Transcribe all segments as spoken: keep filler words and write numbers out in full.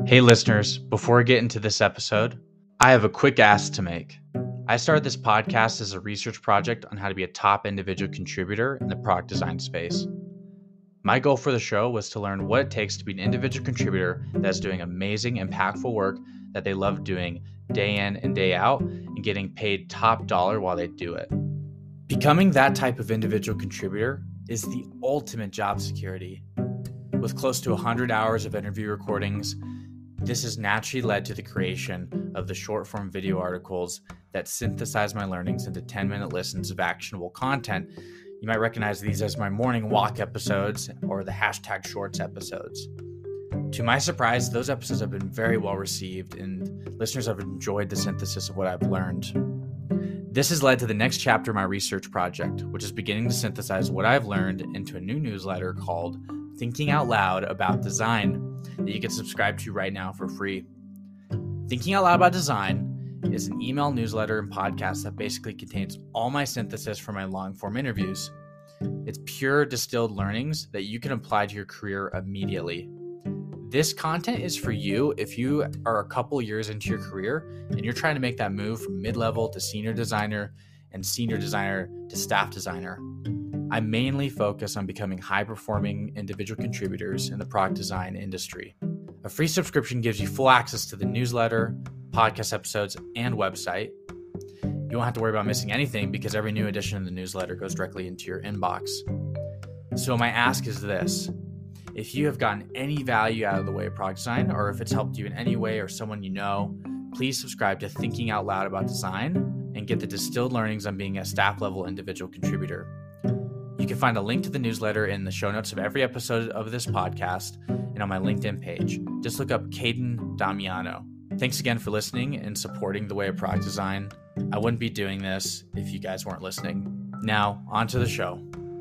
Hey listeners, before we get into this episode, I have a quick ask to make. I started this podcast as a research project on how to be a top individual contributor in the product design space. My goal for the show was to learn what it takes to be an individual contributor that's doing amazing, impactful work that they love doing day in and day out and getting paid top dollar while they do it. Becoming that type of individual contributor is the ultimate job security. With close to one hundred hours of interview recordings, this has naturally led to the creation of the short-form video articles that synthesize my learnings into ten-minute listens of actionable content. You might recognize these as my morning walk episodes or the hashtag shorts episodes. To my surprise, those episodes have been very well received and listeners have enjoyed the synthesis of what I've learned. This has led to the next chapter of my research project, which is beginning to synthesize what I've learned into a new newsletter called Thinking Out Loud About Design that you can subscribe to right now for free. Thinking Out Loud About Design is an email newsletter and podcast that basically contains all my synthesis for my long-form interviews. It's pure distilled learnings that you can apply to your career immediately. This content is for you if you are a couple years into your career and you're trying to make that move from mid-level to senior designer and senior designer to staff designer. I mainly focus on becoming high-performing individual contributors in the product design industry. A free subscription gives you full access to the newsletter, podcast episodes, and website. You won't have to worry about missing anything because every new edition of the newsletter goes directly into your inbox. So my ask is this. If you have gotten any value out of the way of product design, or if it's helped you in any way or someone you know, please subscribe to Thinking Out Loud About Design and get the distilled learnings on being a staff-level individual contributor. You can find a link to the newsletter in the show notes of every episode of this podcast and on my LinkedIn page. Just look up Caden Damiano. Thanks again for listening and supporting the way of product design. I wouldn't be doing this if you guys weren't listening. Now, on to the show.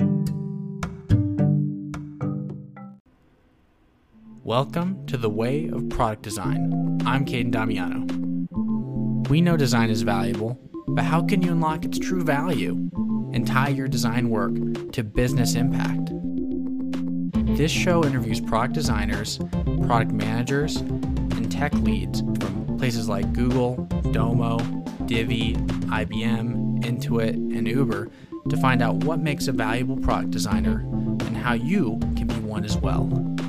Welcome to the Way of Product Design. I'm Caden Damiano. We know design is valuable, but how can you unlock its true value and tie your design work to business impact? This show interviews product designers, product managers, and tech leads from places like Google, Domo, Divi, I B M, Intuit, and Uber to find out what makes a valuable product designer and how you can be one as well.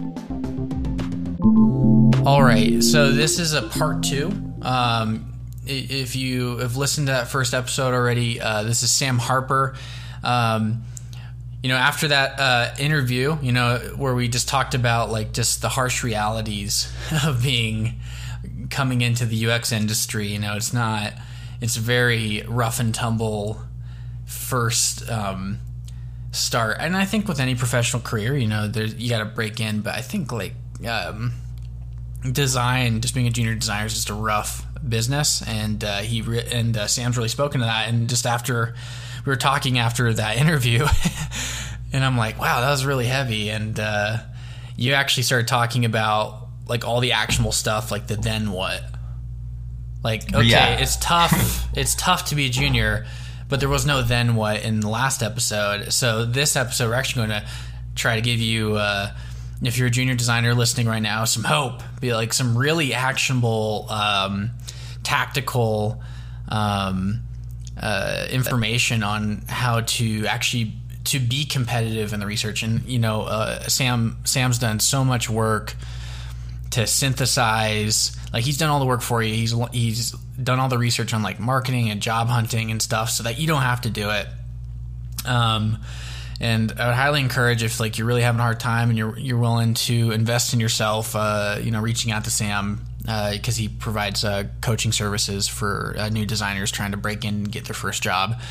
All right, so this is a part two. Um, If you have listened to that first episode already, uh, this is Sam Harper. Um, you know, after that uh, interview, you know, where we just talked about like just the harsh realities of being coming into the U X industry. You know, it's not, it's very rough and tumble first um, start. And I think with any professional career, you know, there you got to break in. But I think like um, design, just being a junior designer is just a rough business, and uh, he re- and uh, Sam's really spoken to that. And just after we were talking after that interview, and I'm like, wow, that was really heavy. And uh, you actually started talking about like all the actionable stuff, like the then what. Like, okay, yeah. it's tough. It's tough to be a junior, but there was no then what in the last episode. So this episode, we're actually going to try to give you. Uh, If you're a junior designer listening right now, some hope, be like some really actionable, um, tactical um, uh, information on how to actually to be competitive in the research. And you know, uh, Sam Sam's done so much work to synthesize. Like he's done all the work for you. He's he's done all the research on like marketing and job hunting and stuff, so that you don't have to do it. Um. And I would highly encourage if like you're really having a hard time and you're you're willing to invest in yourself, uh, you know, reaching out to Sam because uh, he provides uh, coaching services for uh, new designers trying to break in and get their first job.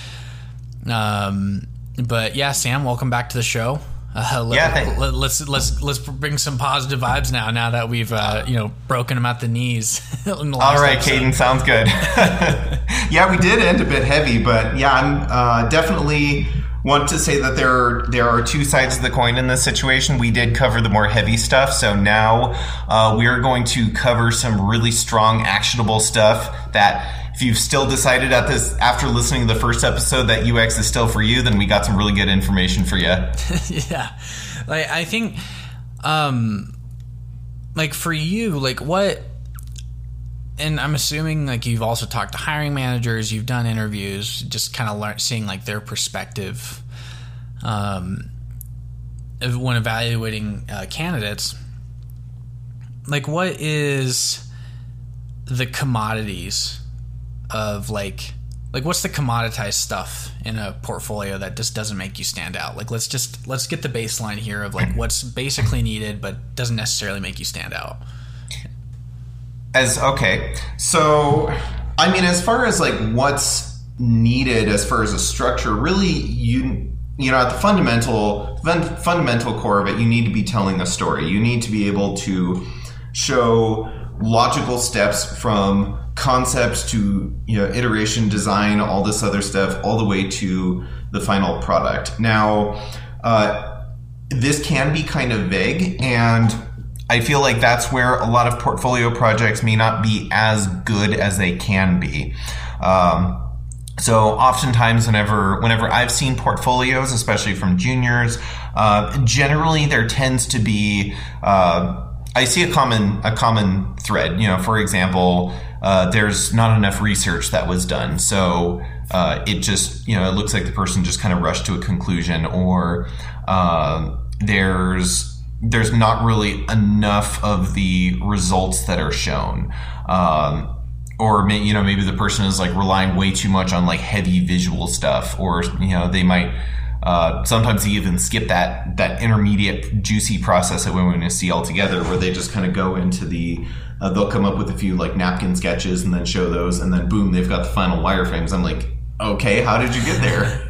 Um, but yeah, Sam, welcome back to the show. Uh, let, yeah, thanks. Let, let's let's let's bring some positive vibes now. Now that we've uh, you know broken them at the knees. in the last All right, episode. Caden, sounds good. Yeah, we did end a bit heavy, but yeah, I'm uh, definitely. Want to say that there are, there are two sides of the coin in this situation. We did cover the more heavy stuff, so now uh, we are going to cover some really strong, actionable stuff that if you've still decided at this after listening to the first episode that U X is still for you, then we got some really good information for you. Yeah, like I think um, like for you, like what, and I'm assuming like you've also talked to hiring managers, you've done interviews, just kind of learn, seeing like their perspective um, when evaluating uh, candidates. Like what is the commodities of like, like what's the commoditized stuff in a portfolio that just doesn't make you stand out? Like let's just, let's get the baseline here of like what's basically needed but doesn't necessarily make you stand out. As okay, so I mean, as far as like what's needed as far as a structure, really, you you know, at the fundamental fun, fundamental core of it, you need to be telling a story. You need to be able to show logical steps from concepts to, you know, iteration, design, all this other stuff, all the way to the final product. Now, uh, this can be kind of vague, and I feel like that's where a lot of portfolio projects may not be as good as they can be. Um, so oftentimes whenever whenever I've seen portfolios, especially from juniors, uh, generally there tends to be, uh, I see a common a common thread. You know, for example, uh, there's not enough research that was done. So uh, it just, you know, it looks like the person just kind of rushed to a conclusion, or uh, there's there's not really enough of the results that are shown. Um, or, may, you know, maybe the person is like relying way too much on like heavy visual stuff, or, you know, they might, uh, sometimes they even skip that, that intermediate juicy process that we want to see altogether, where they just kind of go into the, uh, they'll come up with a few like napkin sketches and then show those, and then boom, they've got the final wireframes. I'm like, okay, how did you get there?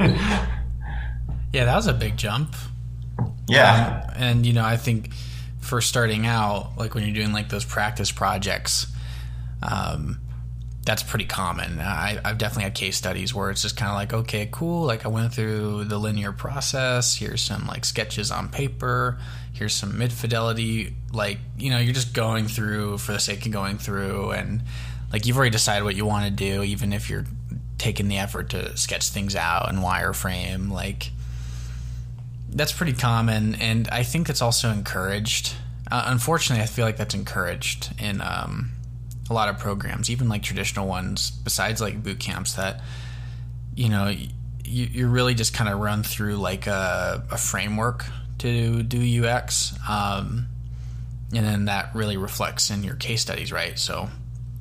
Yeah, that was a big jump. Yeah. Um, and, you know, I think for starting out, like when you're doing like those practice projects, um, that's pretty common. I, I've definitely had case studies where it's just kind of like, okay, cool. Like I went through the linear process. Here's some like sketches on paper. Here's some mid fidelity. Like, you know, you're just going through for the sake of going through, and like you've already decided what you want to do, even if you're taking the effort to sketch things out and wireframe. Like, that's pretty common, and I think that's also encouraged. Uh, unfortunately, I feel like that's encouraged in um, a lot of programs, even like traditional ones, besides like boot camps, that, you know, you, you really just kind of run through like a, a framework to do U X, um, and then that really reflects in your case studies, right? So,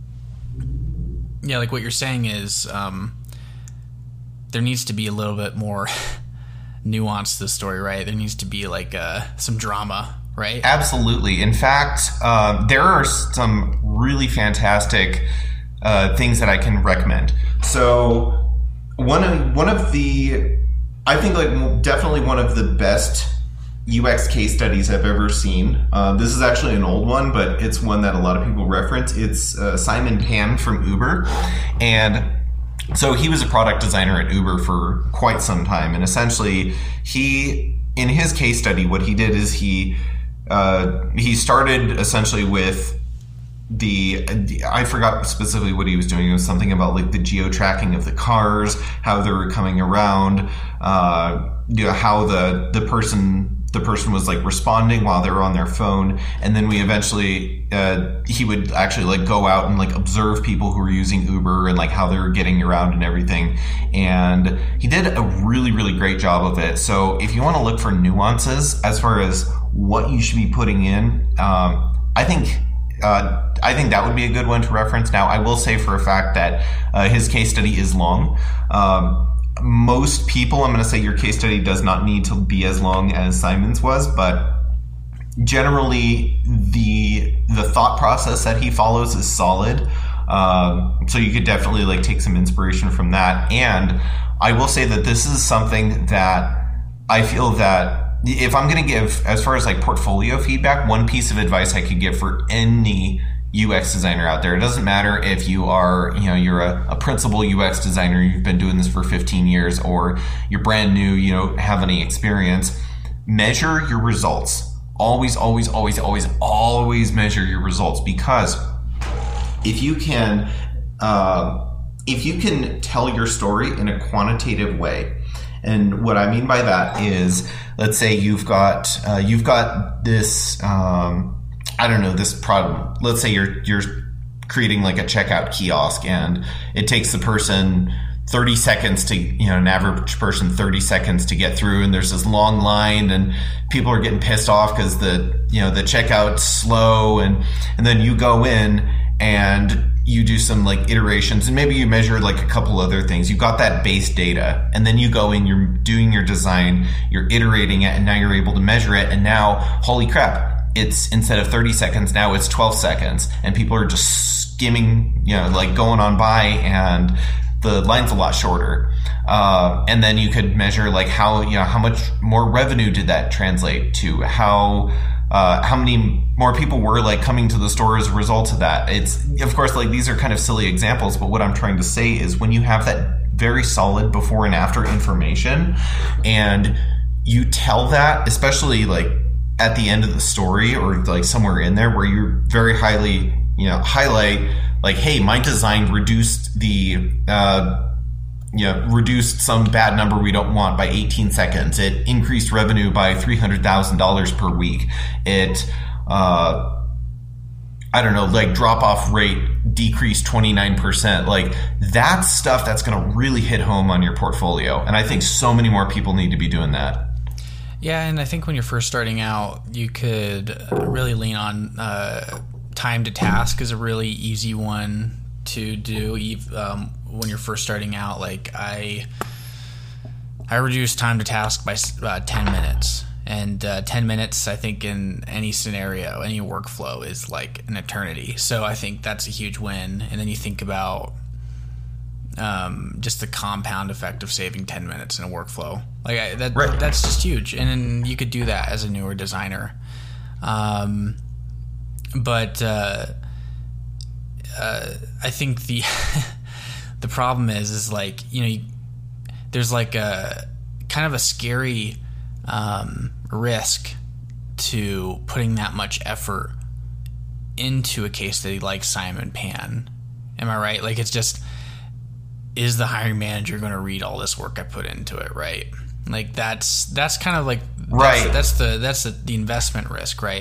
yeah, like what you're saying is um, there needs to be a little bit more nuance to the story, right? There needs to be like uh, some drama, right? Absolutely. In fact, uh, there are some really fantastic uh, things that I can recommend. So one of one of the, I think like definitely one of the best U X case studies I've ever seen. Uh, this is actually an old one, but it's one that a lot of people reference. It's uh, Simon Pan from Uber, and so he was a product designer at Uber for quite some time, and essentially he, in his case study, what he did is he uh, he started essentially with the, I forgot specifically what he was doing. It was something about like the geo-tracking of the cars, how they were coming around, uh, you know, how the the person the person was like responding while they were on their phone, and then we eventually uh, he would actually like go out and like observe people who were using Uber and like how they were getting around and everything, and he did a really really great job of it. So if you want to look for nuances as far as what you should be putting in, um, I think uh, I think that would be a good one to reference. Now I will say for a fact that uh, his case study is long. Um, Most people, I'm going to say your case study does not need to be as long as Simon's was, but generally the the thought process that he follows is solid. Um, so you could definitely like take some inspiration from that. And I will say that this is something that I feel that if I'm going to give, as far as like portfolio feedback, one piece of advice I could give for any U X designer out there. It doesn't matter if you are, you know, you're a, a principal U X designer, you've been doing this for fifteen years, or you're brand new, you don't have any experience. Measure your results. Always, always, always, always, always measure your results, because if you can, uh, if you can tell your story in a quantitative way, and what I mean by that is, let's say you've got uh, you've got this. Um, I don't know, this problem. Let's say you're you're creating like a checkout kiosk, and it takes the person thirty seconds to, you know, an average person thirty seconds to get through, and there's this long line, and people are getting pissed off because the, you know, the checkout's slow, and and then you go in and you do some like iterations, and maybe you measure like a couple other things. You've got that base data, and then you go in, you're doing your design, you're iterating it, and now you're able to measure it, and now, holy crap, it's instead of thirty seconds, now it's twelve seconds, and people are just skimming, you know, like going on by, and the line's a lot shorter. Uh, and then you could measure like how, you know, how much more revenue did that translate to? How uh, how many more people were like coming to the store as a result of that? It's, of course, like these are kind of silly examples, but what I'm trying to say is when you have that very solid before and after information, and you tell that, especially like at the end of the story or like somewhere in there where you're very highly, you know, highlight like, hey, my design reduced the, uh, you know, reduced some bad number we don't want by eighteen seconds. It increased revenue by three hundred thousand dollars per week. It, uh, I don't know, like drop off rate decreased twenty-nine percent. Like that's stuff that's going to really hit home on your portfolio. And I think so many more people need to be doing that. Yeah, and I think when you're first starting out, you could really lean on uh, time to task is a really easy one to do. Um, when you're first starting out, like I, I reduce time to task by uh, ten minutes, and uh, ten minutes, I think, in any scenario, any workflow is like an eternity. So I think that's a huge win. And then you think about um, just the compound effect of saving ten minutes in a workflow. Like I, that, right. That's just huge. And then you could do that as a newer designer. Um, but uh, uh, I think the the problem is, is like, you know, you, there's like a kind of a scary um, risk to putting that much effort into a case study like Simon Pan. Am I right? Like, it's just, is the hiring manager going to read all this work I put into it, right? Like that's that's kind of like right. That's, that's the that's the, the investment risk, right?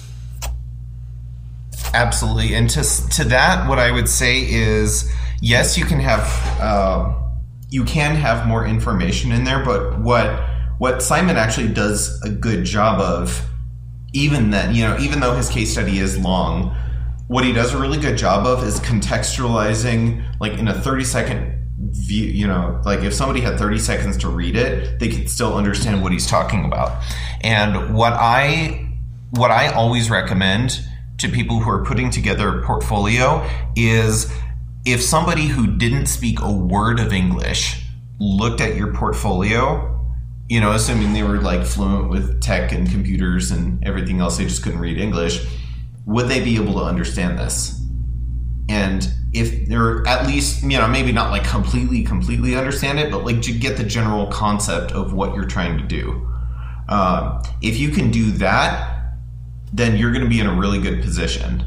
Absolutely. And to to that, what I would say is, yes, you can have uh, you can have more information in there, but what what Simon actually does a good job of, even then, you know, even though his case study is long, what he does a really good job of is contextualizing, like in a thirty second view, you know, like if somebody had thirty seconds to read it, they could still understand what he's talking about. And what I what I always recommend to people who are putting together a portfolio is, if somebody who didn't speak a word of English looked at your portfolio, you know, assuming they were like fluent with tech and computers and everything else, they just couldn't read English, would they be able to understand this? And if they're at least, you know, maybe not like completely, completely understand it, but like to get the general concept of what you're trying to do. Um, if you can do that, then you're going to be in a really good position.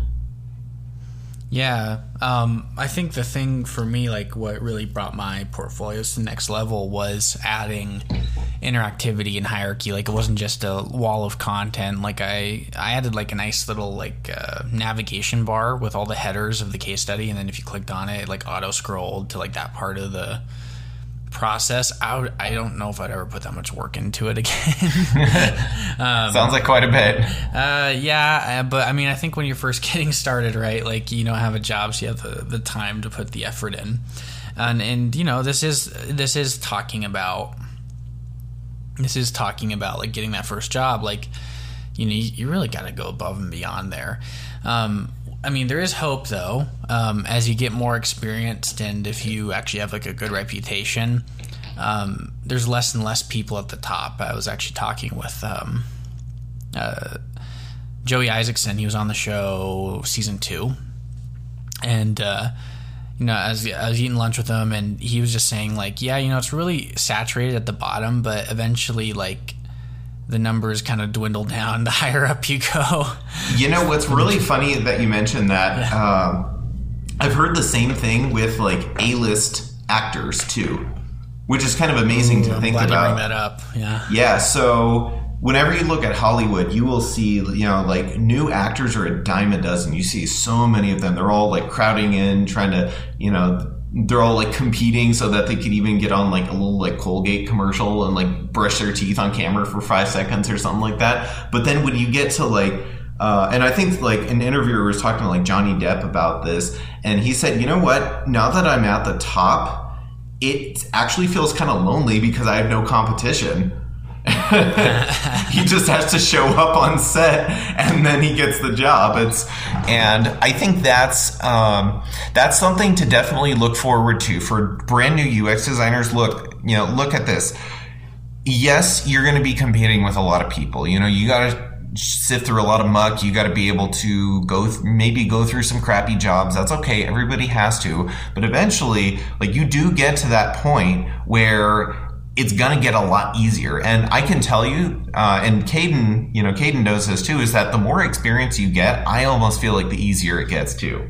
Yeah. Um, I think the thing for me, like what really brought my portfolio to the next level was adding interactivity and hierarchy. Like it wasn't just a wall of content. Like I, I added like a nice little like uh, navigation bar with all the headers of the case study. And then if you clicked on it, it like auto scrolled to like that part of the process. I would, I don't know if I'd ever put that much work into it again. um, Sounds like quite a bit. Uh, yeah, but I mean, I think when you're first getting started, right? Like you don't have a job, so you have the, the time to put the effort in. And and you know, this is this is talking about this is talking about like getting that first job. Like, you know, you, you really got to go above and beyond there. Um, I mean, there is hope, though, um, as you get more experienced, and if you actually have like a good reputation, um, there's less and less people at the top. I was actually talking with um, uh, Joey Isaacson. He was on the show season two, and uh, you know, I was, I was eating lunch with him, and he was just saying like, yeah, you know, it's really saturated at the bottom, but eventually, like, the numbers kind of dwindle down the higher up you go. You know, what's really funny that you mentioned that, um, I've heard the same thing with like A-list actors too, which is kind of amazing Ooh, to I'm think glad about. You bring that up. Yeah. Yeah. So whenever you look at Hollywood, you will see, you know, like new actors are a dime a dozen. You see so many of them. They're all like crowding in, trying to, you know, they're all like competing so that they could even get on like a little like Colgate commercial and like brush their teeth on camera for five seconds or something like that. But then when you get to like, uh, and I think like an interviewer was talking to like Johnny Depp about this, and he said, you know what, now that I'm at the top, it actually feels kind of lonely because I have no competition. He just has to show up on set and then he gets the job. It's and I think that's um, that's something to definitely look forward to for brand new U X designers. Look, you know, look at this. Yes, you're going to be competing with a lot of people. You know, you got to sift through a lot of muck. You got to be able to go th- maybe go through some crappy jobs. That's okay. Everybody has to. But eventually, like you do get to that point where it's going to get a lot easier. And I can tell you, uh, and Caden, you know, Caden knows this too, is that the more experience you get, I almost feel like the easier it gets too.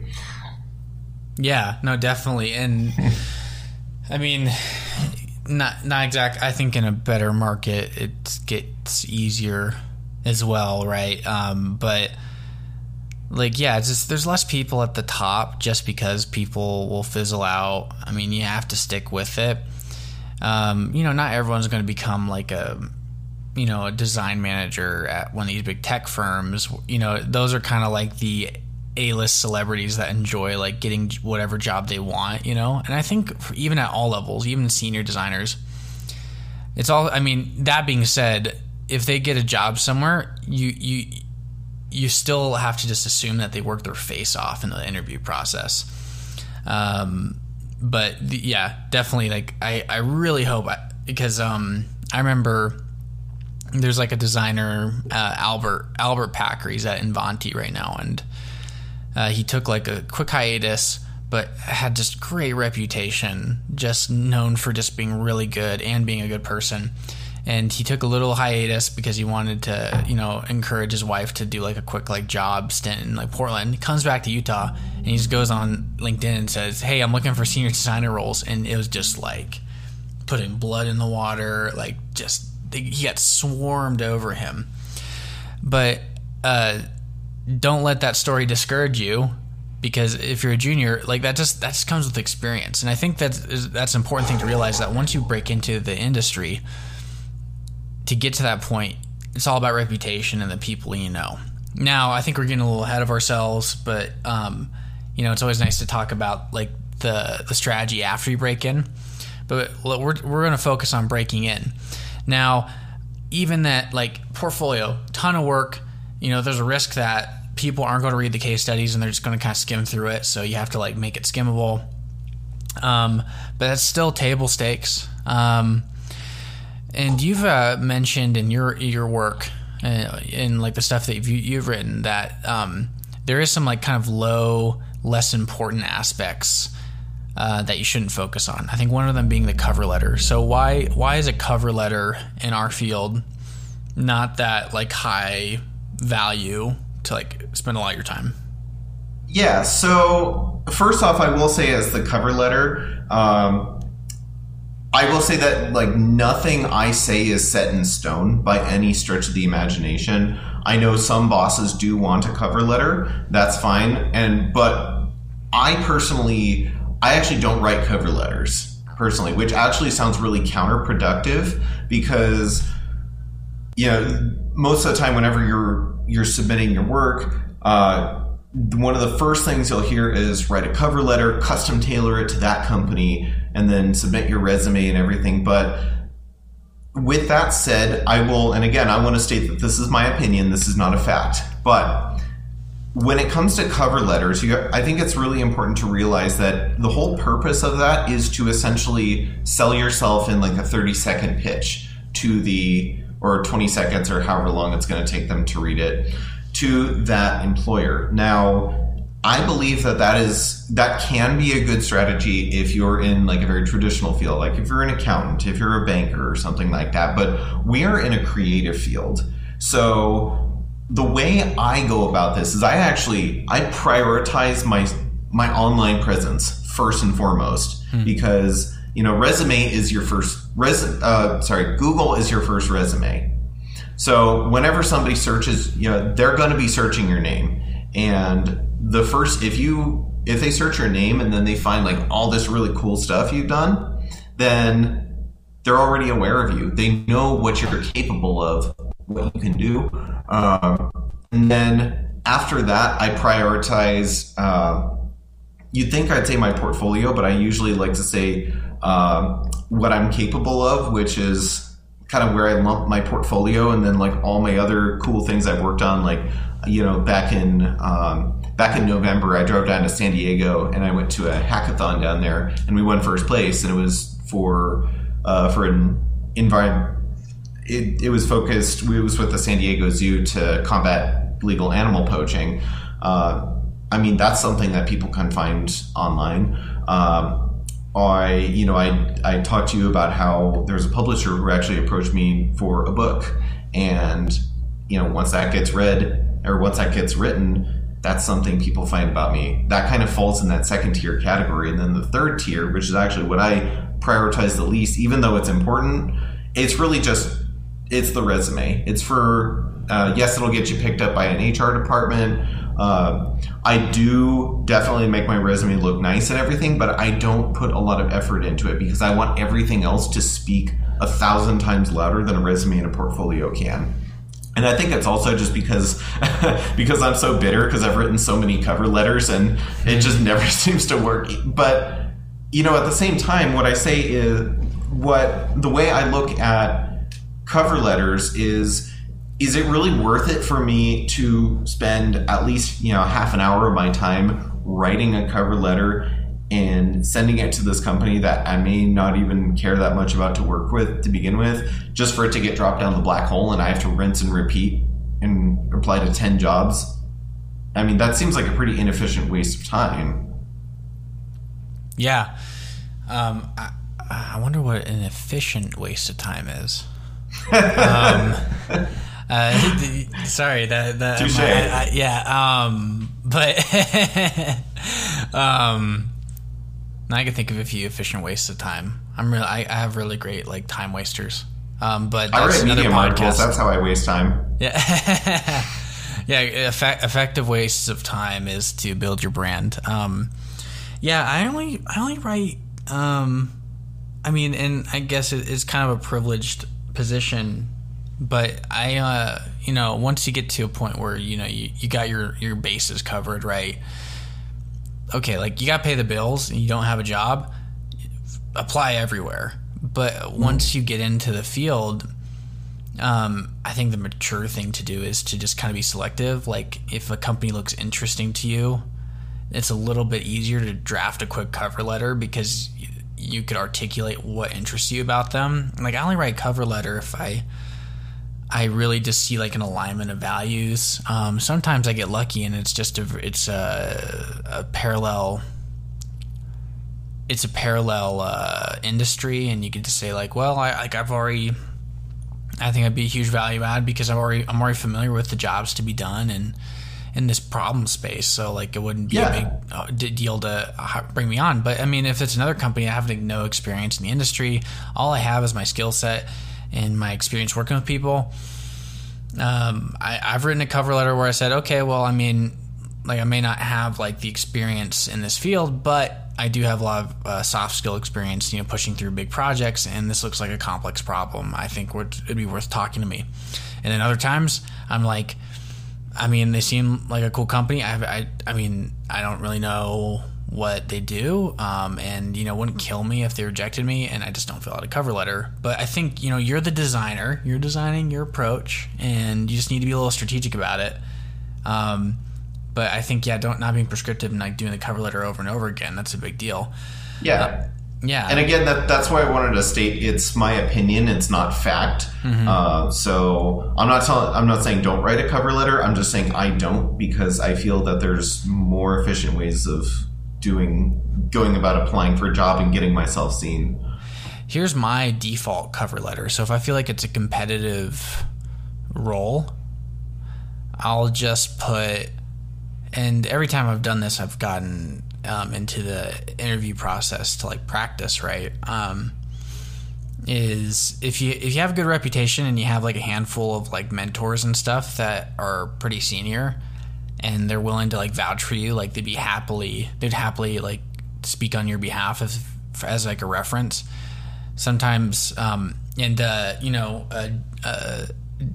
Yeah, no, definitely. And I mean, not, not exact. I think in a better market, it gets easier as well. Right. Um, but like, yeah, it's just, there's less people at the top just because people will fizzle out. I mean, you have to stick with it. Um, you know, not everyone's going to become like a, you know, a design manager at one of these big tech firms. You know, those are kind of like the A-list celebrities that enjoy like getting whatever job they want, you know? And I think for, even at all levels, even senior designers, it's all, I mean, that being said, if they get a job somewhere, you, you, you still have to just assume that they work their face off in the interview process. Um, But the, yeah, definitely. Like I, I really hope I, because um, I remember there's like a designer, uh, Albert Albert Packer. He's at Invanti right now, and uh, he took like a quick hiatus, but had just great reputation, just known for just being really good and being a good person. And he took a little hiatus because he wanted to, you know, encourage his wife to do like a quick like job stint in like Portland. He comes back to Utah and he just goes on LinkedIn and says, "Hey, I'm looking for senior designer roles." And it was just like putting blood in the water, like just he got swarmed over him. But uh, don't let that story discourage you, because if you're a junior, like that just that just comes with experience. And I think that's that's an important thing to realize, that once you break into the industry, to get to that point, it's all about reputation and the people you know. Now, I think we're getting a little ahead of ourselves, but um, you know, it's always nice to talk about like the the strategy after you break in. But we're we're going to focus on breaking in. Now, even that like portfolio, ton of work. You know, there's a risk that people aren't going to read the case studies and they're just going to kind of skim through it. So you have to like make it skimmable. Um, but that's still table stakes. Um, And you've uh, mentioned in your your work, uh, in like the stuff that you've, you've written, that um, there is some like kind of low, less important aspects uh, that you shouldn't focus on. I think one of them being the cover letter. So why why is a cover letter in our field not that like high value to like spend a lot of your time? Yeah. So first off, I will say as the cover letter. Um, I will say that like nothing I say is set in stone by any stretch of the imagination. I know some bosses do want a cover letter. That's fine. And but I personally, I actually don't write cover letters personally, which actually sounds really counterproductive because, you know, most of the time whenever you're you're submitting your work, uh, one of the first things you'll hear is write a cover letter, custom tailor it to that company, and then submit your resume and everything. But with that said, I will, and again, I want to state that this is my opinion, this is not a fact. But when it comes to cover letters, you, I think it's really important to realize that the whole purpose of that is to essentially sell yourself in like a thirty second pitch to the, or twenty seconds or however long it's going to take them to read it, to that employer. Now, I believe that that is that can be a good strategy if you're in like a very traditional field, like if you're an accountant, if you're a banker or something like that. But we are in a creative field. So the way I go about this is I actually I prioritize my my online presence first and foremost, hmm. because you know resume is your first res uh, sorry Google is your first resume. So whenever somebody searches, you know, they're going to be searching your name. And the first, if you, if they search your name and then they find like all this really cool stuff you've done, then they're already aware of you. They know what you're capable of, what you can do. Um, and then after that, I prioritize, uh, you'd think I'd say my portfolio, but I usually like to say um, what I'm capable of, which is kind of where I lump my portfolio, and then like all my other cool things I've worked on. Like, you know, back in um, back in November, I drove down to San Diego and I went to a hackathon down there, and we won first place, and it was for uh, for an environment. It, it was focused. It was with the San Diego Zoo to combat illegal animal poaching. Uh, I mean, that's something that people can find online. Um, I, you know, I, I talked to you about how there's a publisher who actually approached me for a book, and, you know, once that gets read or once that gets written, that's something people find about me. That kind of falls in that second tier category. And then the third tier, which is actually what I prioritize the least, even though it's important, it's really just, it's the resume. It's for, uh, yes, it'll get you picked up by an H R department. Uh, I do definitely make my resume look nice and everything, but I don't put a lot of effort into it because I want everything else to speak a thousand times louder than a resume and a portfolio can. And I think it's also just because because I'm so bitter because I've written so many cover letters and it just never seems to work. But, you know, at the same time, what I say is what the way I look at cover letters is, is it really worth it for me to spend at least, you know, half an hour of my time writing a cover letter and sending it to this company that I may not even care that much about to work with to begin with, just for it to get dropped down the black hole and I have to rinse and repeat and apply to ten jobs? I mean, that seems like a pretty inefficient waste of time. Yeah. Um, I, I wonder what an efficient waste of time is. um, uh, sorry, that, that Touché. I, I, yeah. Um, but, um, I can think of a few efficient wastes of time. I'm really, I, I have really great like time wasters. Um, but that's I write another Medium articles. podcast. That's how I waste time. Yeah, yeah. Effect, effective wastes of time is to build your brand. Um, yeah, I only, I only write. Um, I mean, and I guess it, it's kind of a privileged position, but I, uh, you know, once you get to a point where you know you, you got your your bases covered, right? Okay, like you got to pay the bills and you don't have a job, apply everywhere. But once you get into the field, um, I think the mature thing to do is to just kind of be selective. Like if a company looks interesting to you, it's a little bit easier to draft a quick cover letter because you, you could articulate what interests you about them. Like I only write cover letter if I I really just see like an alignment of values. Um, sometimes I get lucky and it's just a it's a, a parallel it's a parallel uh, industry, and you could just say like, well, I like I've already I think I'd be a huge value add because I'm already I'm already familiar with the jobs to be done and in this problem space, so like it wouldn't be yeah. a big uh, deal to uh, bring me on. But I mean, if it's another company, I have like, no experience in the industry. All I have is my skill set and my experience working with people. Um, I, I've written a cover letter where I said, okay, well, I mean, like I may not have like the experience in this field, but I do have a lot of uh, soft skill experience, you know, pushing through big projects, and this looks like a complex problem. I think would it'd be worth talking to me. And then other times, I'm like, I mean, they seem like a cool company. I, I, I mean, I don't really know what they do, um, and you know, wouldn't kill me if they rejected me, and I just don't fill out a cover letter. But I think, you know, you're the designer, you're designing your approach, and you just need to be a little strategic about it. Um, but I think, yeah, don't not being prescriptive and like doing the cover letter over and over again. That's a big deal. Yeah. Uh, yeah. And again, that that's why I wanted to state it's my opinion. It's not fact. Mm-hmm. Uh, so I'm not telling, I'm not saying don't write a cover letter. I'm just saying I don't, because I feel that there's more efficient ways of doing going about applying for a job and getting myself seen. Here's my default cover letter. So if I feel like it's a competitive role, I'll just put, and every time I've done this, I've gotten um, into the interview process to like practice, right? Um, is if you if you have a good reputation and you have like a handful of like mentors and stuff that are pretty senior and they're willing to like vouch for you, like they'd be happily they'd happily like speak on your behalf as as like a reference. Sometimes um and uh you know uh, uh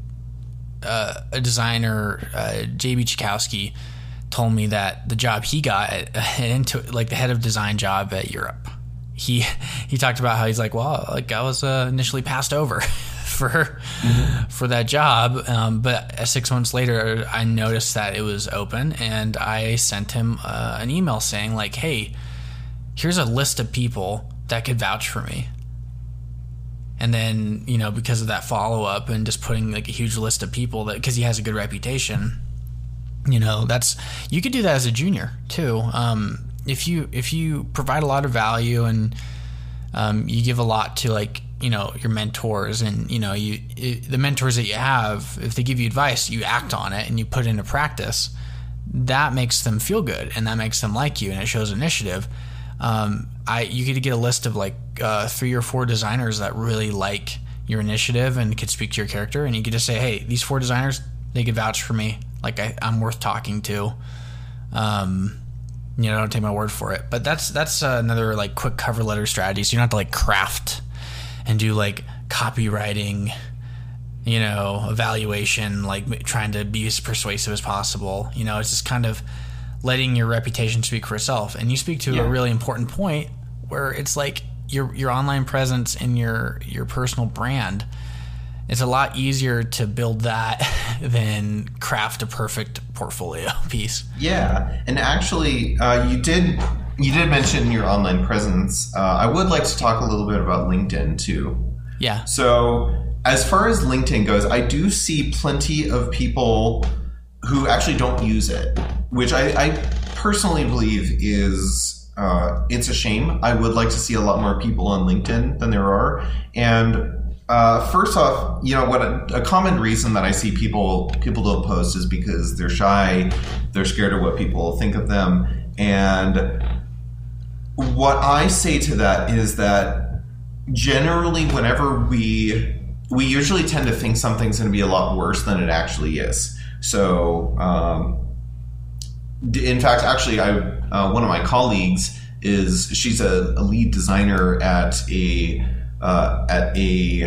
Uh, a designer, uh, J B Chikowski, told me that the job he got at, into like the head of design job at Europe, he he talked about how he's like, well, like I was uh, initially passed over for mm-hmm. for that job, um, but six months later I noticed that it was open, and I sent him uh, an email saying like, hey, here's a list of people that could vouch for me. And then, you know, because of that follow-up and just putting like a huge list of people that, because he has a good reputation, you know, that's, you could do that as a junior too. Um, if you, if you provide a lot of value and um, you give a lot to like, you know, your mentors and, you know, you, it, the mentors that you have, if they give you advice, you act on it and you put it into practice, that makes them feel good and that makes them like you and it shows initiative. Um, I you could get a list of like uh, three or four designers that really like your initiative and could speak to your character, and you could just say, "Hey, these four designers, they could vouch for me. Like I, I'm worth talking to." Um, you know, don't take my word for it, but that's that's uh, another like quick cover letter strategy. So you don't have to like craft and do like copywriting, you know, evaluation, like trying to be as persuasive as possible. You know, it's just kind of letting your reputation speak for itself. And you speak to yeah. a really important point where it's like your your online presence and your your personal brand. It's a lot easier to build that than craft a perfect portfolio piece. Yeah, and actually, uh, you did you did mention your online presence. Uh, I would like to talk a little bit about LinkedIn too. Yeah. So as far as LinkedIn goes, I do see plenty of people who actually don't use it, which I, I personally believe is uh, it's a shame. I would like to see a lot more people on LinkedIn than there are. And uh, first off, you know what? A, a common reason that I see people people don't post is because they're shy, they're scared of what people think of them. And what I say to that is that generally, whenever we we usually tend to think something's going to be a lot worse than it actually is. So, um, in fact, actually, I uh, one of my colleagues is she's a, a lead designer at a uh, at a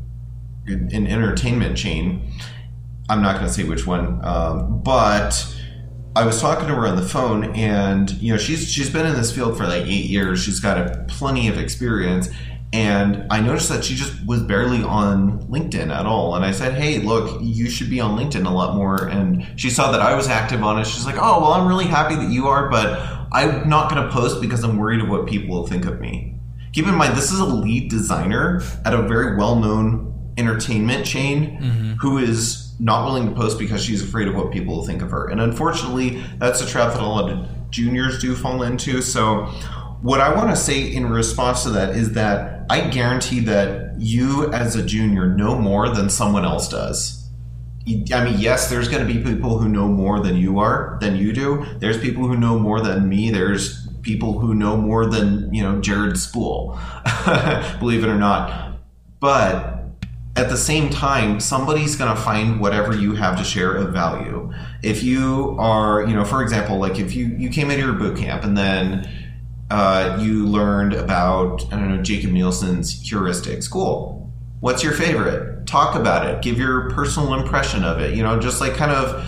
an entertainment chain. I'm not going to say which one, um, but I was talking to her on the phone, and you know, she's she's been in this field for like eight years. She's got a, plenty of experience. And I noticed that she just was barely on LinkedIn at all. And I said, hey, look, you should be on LinkedIn a lot more. And she saw that I was active on it. She's like, oh, well, I'm really happy that you are, but I'm not going to post because I'm worried of what people will think of me. Keep in mind, this is a lead designer at a very well-known entertainment chain mm-hmm. who is not willing to post because she's afraid of what people will think of her. And unfortunately, that's a trap that a lot of juniors do fall into. So what I want to say in response to that is that I guarantee that you as a junior know more than someone else does. I mean, yes, there's going to be people who know more than you are, than you do. There's people who know more than me. There's people who know more than, you know, Jared Spool, believe it or not. But at the same time, somebody's going to find whatever you have to share of value. If you are, you know, for example, like if you, you came into your boot camp and then Uh, you learned about, I don't know, Jacob Nielsen's heuristics. Cool. What's your favorite? Talk about it. Give your personal impression of it. You know, just like kind of,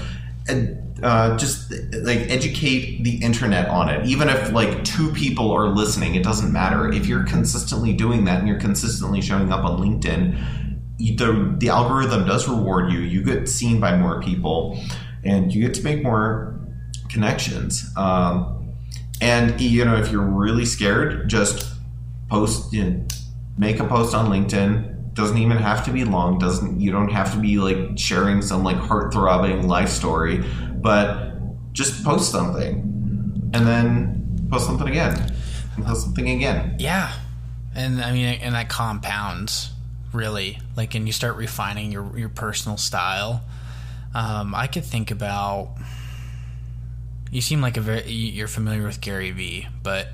uh, just like educate the internet on it. Even if like two people are listening, it doesn't matter. If you're consistently doing that and you're consistently showing up on LinkedIn, the the algorithm does reward you. You get seen by more people, and you get to make more connections. Um, And, you know, if you're really scared, just post, you know, make a post on LinkedIn. Doesn't even have to be long. Doesn't, you don't have to be like sharing some like heart-throbbing life story, but just post something and then post something again and post something again. Yeah. And I mean, and that compounds really, like, and you start refining your, your personal style. Um, I could think about, you seem like a very, you're familiar with Gary Vee, but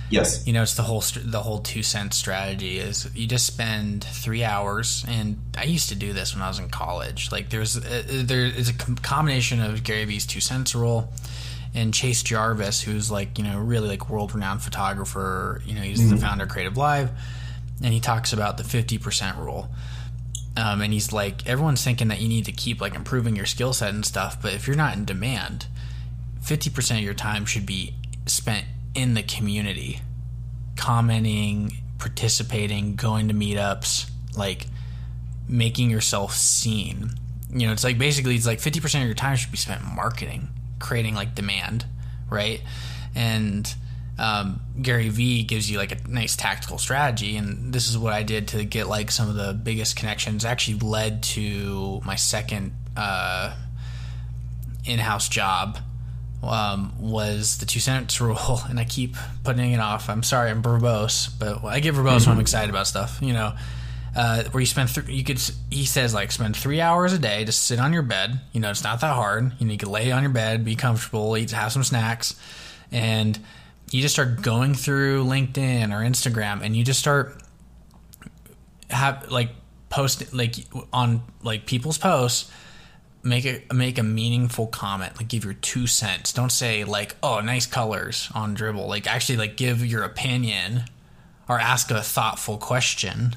Yes. You know, it's the whole the whole two cent strategy is you just spend three hours, and I used to do this when I was in college. Like there's a, there is a combination of Gary Vee's two cents rule and Chase Jarvis, who's like, you know, really like world renowned photographer. You know, he's mm-hmm. the founder of Creative Live, and he talks about the fifty percent rule. Um, and he's like, everyone's thinking that you need to keep like improving your skill set and stuff, but if you're not in demand, fifty percent of your time should be spent in the community, commenting, participating, going to meetups, like making yourself seen. You know, it's like basically it's like fifty percent of your time should be spent marketing, creating like demand, right? And um, Gary Vee gives you like a nice tactical strategy, and this is what I did to get like some of the biggest connections. Actually led to my second uh, in-house job. Um, was the two cents rule, and I keep putting it off. I'm sorry, I'm verbose, but I get verbose mm-hmm. when I'm excited about stuff. You know, uh, where you spend, th- you could. He says like spend three hours a day, just sit on your bed. You know, it's not that hard. You know, you can lay on your bed, be comfortable, eat, have some snacks, and you just start going through LinkedIn or Instagram, and you just start have like post like on like people's posts. Make a make a meaningful comment. Like give your two cents. Don't say like, "Oh, nice colors" on Dribbble. Like actually, like give your opinion, or ask a thoughtful question.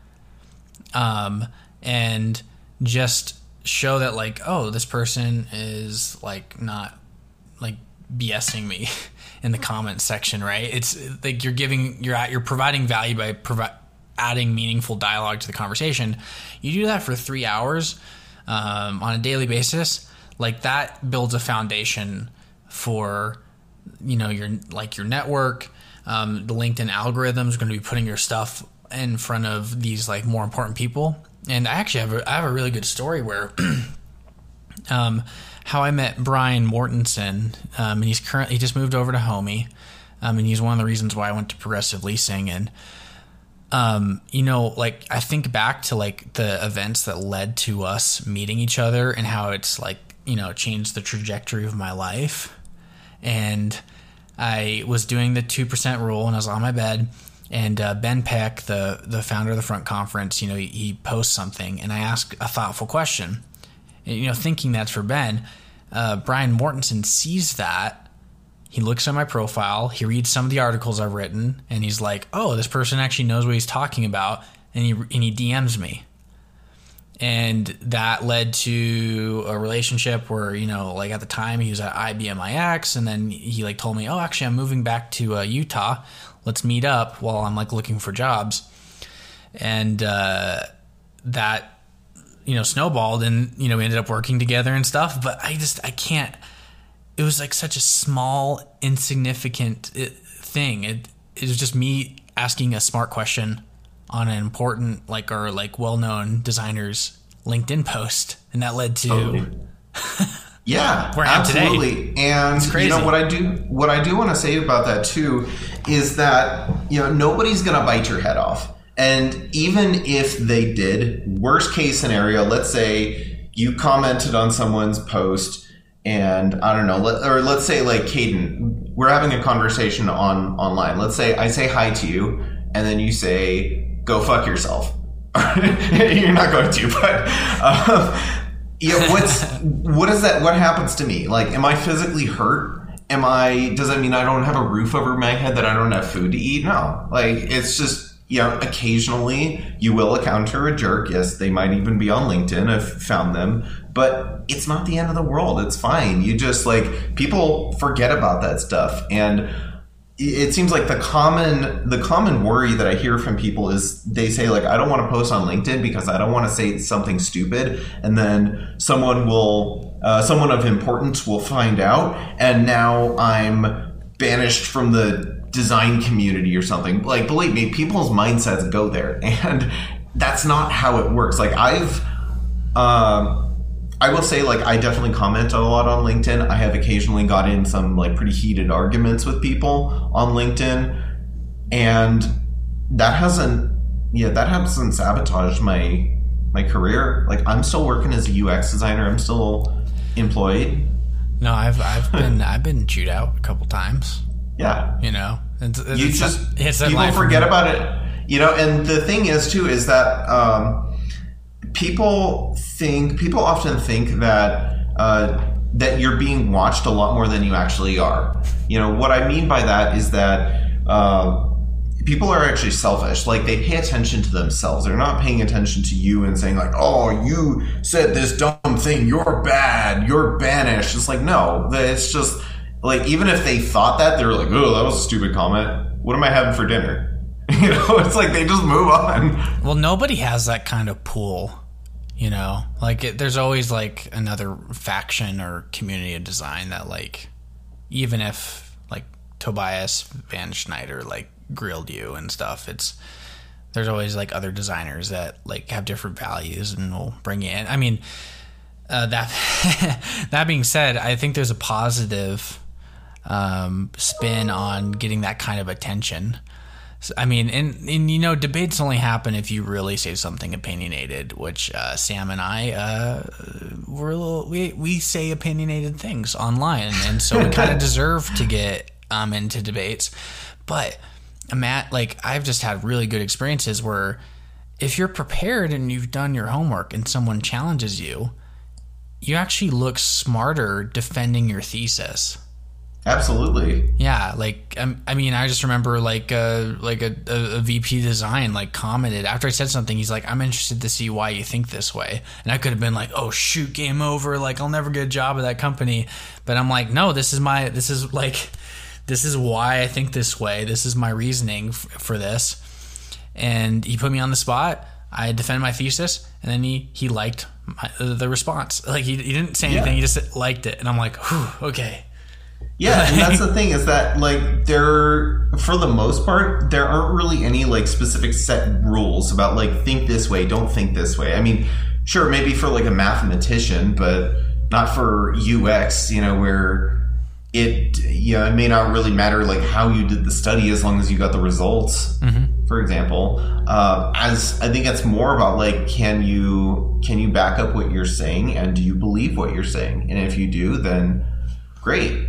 Um, and just show that like, oh, this person is like not like BSing me in the comment section, right? It's like you're giving you're you're providing value by provi- adding meaningful dialogue to the conversation. You do that for three hours. Um, on a daily basis, like that builds a foundation for, you know, your like your network. Um, the LinkedIn algorithm is going to be putting your stuff in front of these like more important people. And I actually have a, I have a really good story where, um, how I met Brian Mortensen, um, and he's currently he just moved over to Homey, um, and he's one of the reasons why I went to Progressive Leasing. And Um, you know, like I think back to like the events that led to us meeting each other and how it's like, you know, changed the trajectory of my life. And I was doing the two percent rule and I was on my bed, and uh, Ben Peck, the, the founder of the Front Conference, you know, he, he posts something, and I ask a thoughtful question, and, you know, thinking that's for Ben. uh, Brian Mortensen sees that. He looks at my profile, he reads some of the articles I've written, and he's like, oh, this person actually knows what he's talking about, and he and he D Ms me. And that led to a relationship where, you know, like at the time he was at I B M I X, and then he like told me, oh, actually I'm moving back to uh, Utah. Let's meet up while I'm like looking for jobs. And uh, that, you know, snowballed, and, you know, we ended up working together and stuff. But I just, I can't. It was like such a small, insignificant thing. It, it was just me asking a smart question on an important, like, or like well-known designer's LinkedIn post, and that led to totally. yeah, where I am absolutely. Today. And you know what I do, what I do want to say about that too, is that, you know, nobody's going to bite your head off, and even if they did, worst case scenario, let's say you commented on someone's post. And I don't know, let, or let's say like Caden, we're having a conversation on online. Let's say I say hi to you, and then you say, go fuck yourself. You're not going to, but um, yeah, what's what is that? What happens to me? Like, am I physically hurt? Am I? Does that mean I don't have a roof over my head, that I don't have food to eat? No, like it's just, you know, occasionally you will encounter a jerk. Yes, they might even be on LinkedIn. I've found them. But it's not the end of the world. It's fine. You just, like, people forget about that stuff. And it seems like the common the common worry that I hear from people is they say, like, I don't want to post on LinkedIn because I don't want to say something stupid. And then someone will, uh, someone of importance will find out. And now I'm banished from the design community or something. Like, believe me, people's mindsets go there. And that's not how it works. Like, I've... Um, I will say, like, I definitely comment a lot on LinkedIn. I have occasionally got in some, like, pretty heated arguments with people on LinkedIn. And that hasn't, yeah, that hasn't sabotaged my my career. Like, I'm still working as a U X designer. I'm still employed. No, I've I've been I've been chewed out a couple times. Yeah. You know, It's, it's, you it's just a, it's a people forget about it, you know. And the thing is too is that um, people think people often think that uh, that you're being watched a lot more than you actually are. You know what I mean by that is that uh, people are actually selfish. Like, they pay attention to themselves. They're not paying attention to you and saying like, "Oh, you said this dumb thing. You're bad. You're banished." It's like, no. It's just like, even if they thought that, they were like, "Oh, that was a stupid comment. What am I having for dinner?" You know, it's like they just move on. Well, nobody has that kind of pool. You know, like it, there's always like another faction or community of design that, like, even if like Tobias Van Schneider like grilled you and stuff, it's there's always like other designers that like have different values and will bring you in. I mean, uh, that that being said, I think there's a positive um, spin on getting that kind of attention. I mean, and, and, you know, debates only happen if you really say something opinionated, which uh, Sam and I, uh, we're a little, we, we say opinionated things online, and so we kind of deserve to get um, into debates. But, Matt, like, I've just had really good experiences where if you're prepared and you've done your homework and someone challenges you, you actually look smarter defending your thesis. Absolutely. Yeah, like um, I mean, I just remember like uh, like a, a, a V P design like commented after I said something. He's like, "I'm interested to see why you think this way," and I could have been like, "Oh shoot, game over! Like, I'll never get a job at that company." But I'm like, "No, this is my this is like this is why I think this way. This is my reasoning f- for this." And he put me on the spot. I defended my thesis, and then he he liked my, the response. Like, he, he didn't say anything; yeah. He just liked it, and I'm like, "Whew, okay." Yeah, and that's the thing is that, like, there, for the most part, there aren't really any, like, specific set rules about, like, think this way, don't think this way. I mean, sure, maybe for, like, a mathematician, but not for U X, you know, where it, you know, it may not really matter, like, how you did the study as long as you got the results, mm-hmm. for example. Uh, as I think it's more about, like, can you, can you back up what you're saying, and do you believe what you're saying? And if you do, then great.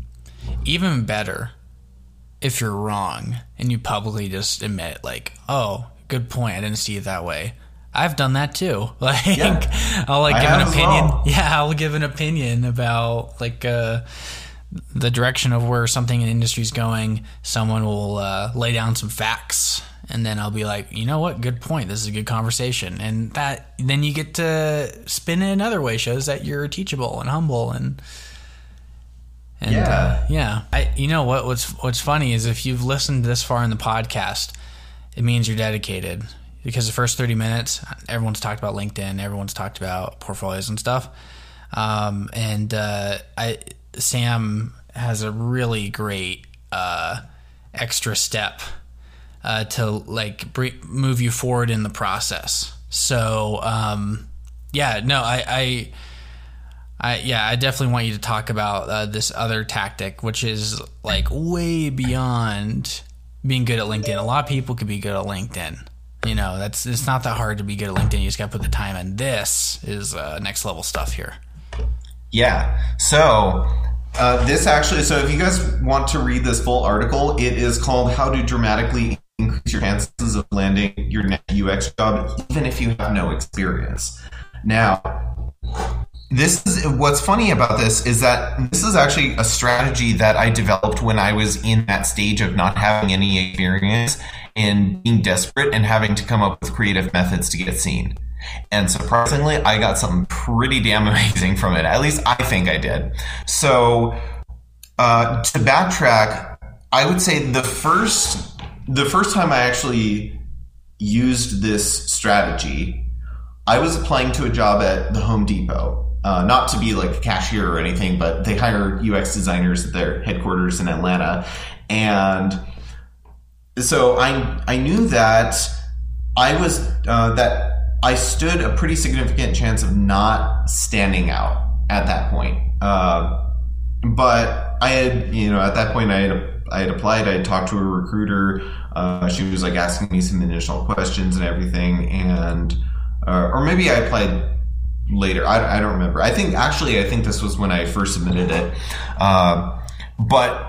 Even better if you're wrong and you publicly just admit, like, "Oh, good point. I didn't see it that way." I've done that too. Like, yeah. I'll like I give an opinion. Well. Yeah, I'll give an opinion about like uh, the direction of where something in the industry is going. Someone will uh, lay down some facts, and then I'll be like, "You know what? Good point. This is a good conversation." And that then you get to spin it another way. Shows that you're teachable and humble and. And, yeah, uh, yeah. I, you know what? What's What's funny is if you've listened this far in the podcast, it means you're dedicated. Because the first thirty minutes, everyone's talked about LinkedIn, everyone's talked about portfolios and stuff. Um, and uh, I, Sam has a really great uh, extra step uh, to like bring, move you forward in the process. So um, yeah, no, I. I I, yeah, I definitely want you to talk about uh, this other tactic, which is like way beyond being good at LinkedIn. A lot of people could be good at LinkedIn. You know, that's it's not that hard to be good at LinkedIn. You just got to put the time in. This is uh, next level stuff here. Yeah. So uh, this actually, so if you guys want to read this full article, it is called "How to Dramatically Increase Your Chances of Landing Your Next U X Job, Even If You Have No Experience." Now, this is what's funny about this is that this is actually a strategy that I developed when I was in that stage of not having any experience and being desperate and having to come up with creative methods to get seen. And surprisingly, I got something pretty damn amazing from it. At least I think I did. So uh, to backtrack, I would say the first the first time I actually used this strategy, I was applying to a job at the Home Depot. Uh, not to be like a cashier or anything, but they hire U X designers at their headquarters in Atlanta. And so I I knew that I was uh, that I stood a pretty significant chance of not standing out at that point. Uh, but I had, you know, at that point I had I had applied. I had talked to a recruiter. Uh, she was like asking me some initial questions and everything, and uh, or maybe I applied later. I, I don't remember. I think actually, I think this was when I first submitted it. Uh, but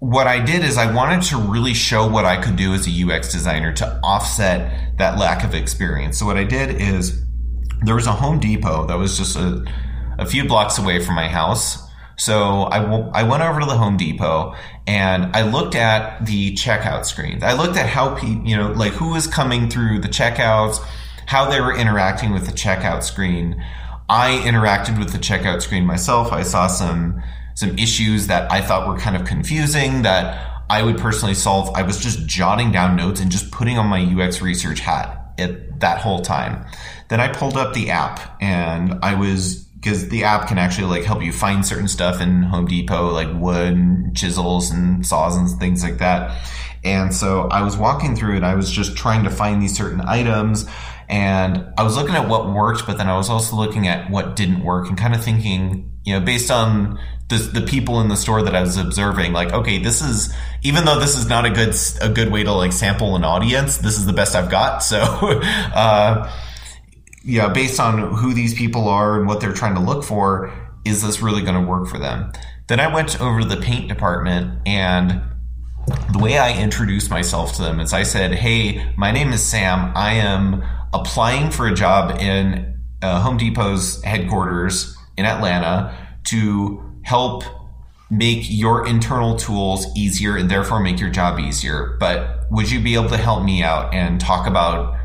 what I did is I wanted to really show what I could do as a U X designer to offset that lack of experience. So what I did is there was a Home Depot that was just a, a few blocks away from my house. So I, w- I went over to the Home Depot and I looked at the checkout screens. I looked at how people, you know, like who was coming through the checkouts, how they were interacting with the checkout screen. I interacted with the checkout screen myself. I saw some some issues that I thought were kind of confusing that I would personally solve. I was just jotting down notes and just putting on my U X research hat at that whole time. Then I pulled up the app and I was, because the app can actually like help you find certain stuff in Home Depot, like wood and chisels and saws and things like that. And so I was walking through it. I was just trying to find these certain items and I was looking at what worked, but then I was also looking at what didn't work and kind of thinking, you know, based on the, the people in the store that I was observing, like, okay, this is, even though this is not a good, a good way to like sample an audience, this is the best I've got. So, uh, yeah, based on who these people are and what they're trying to look for, is this really going to work for them? Then I went over to the paint department and the way I introduced myself to them is I said, hey, my name is Sam. I am applying for a job in uh, Home Depot's headquarters in Atlanta to help make your internal tools easier and therefore make your job easier. But would you be able to help me out and talk about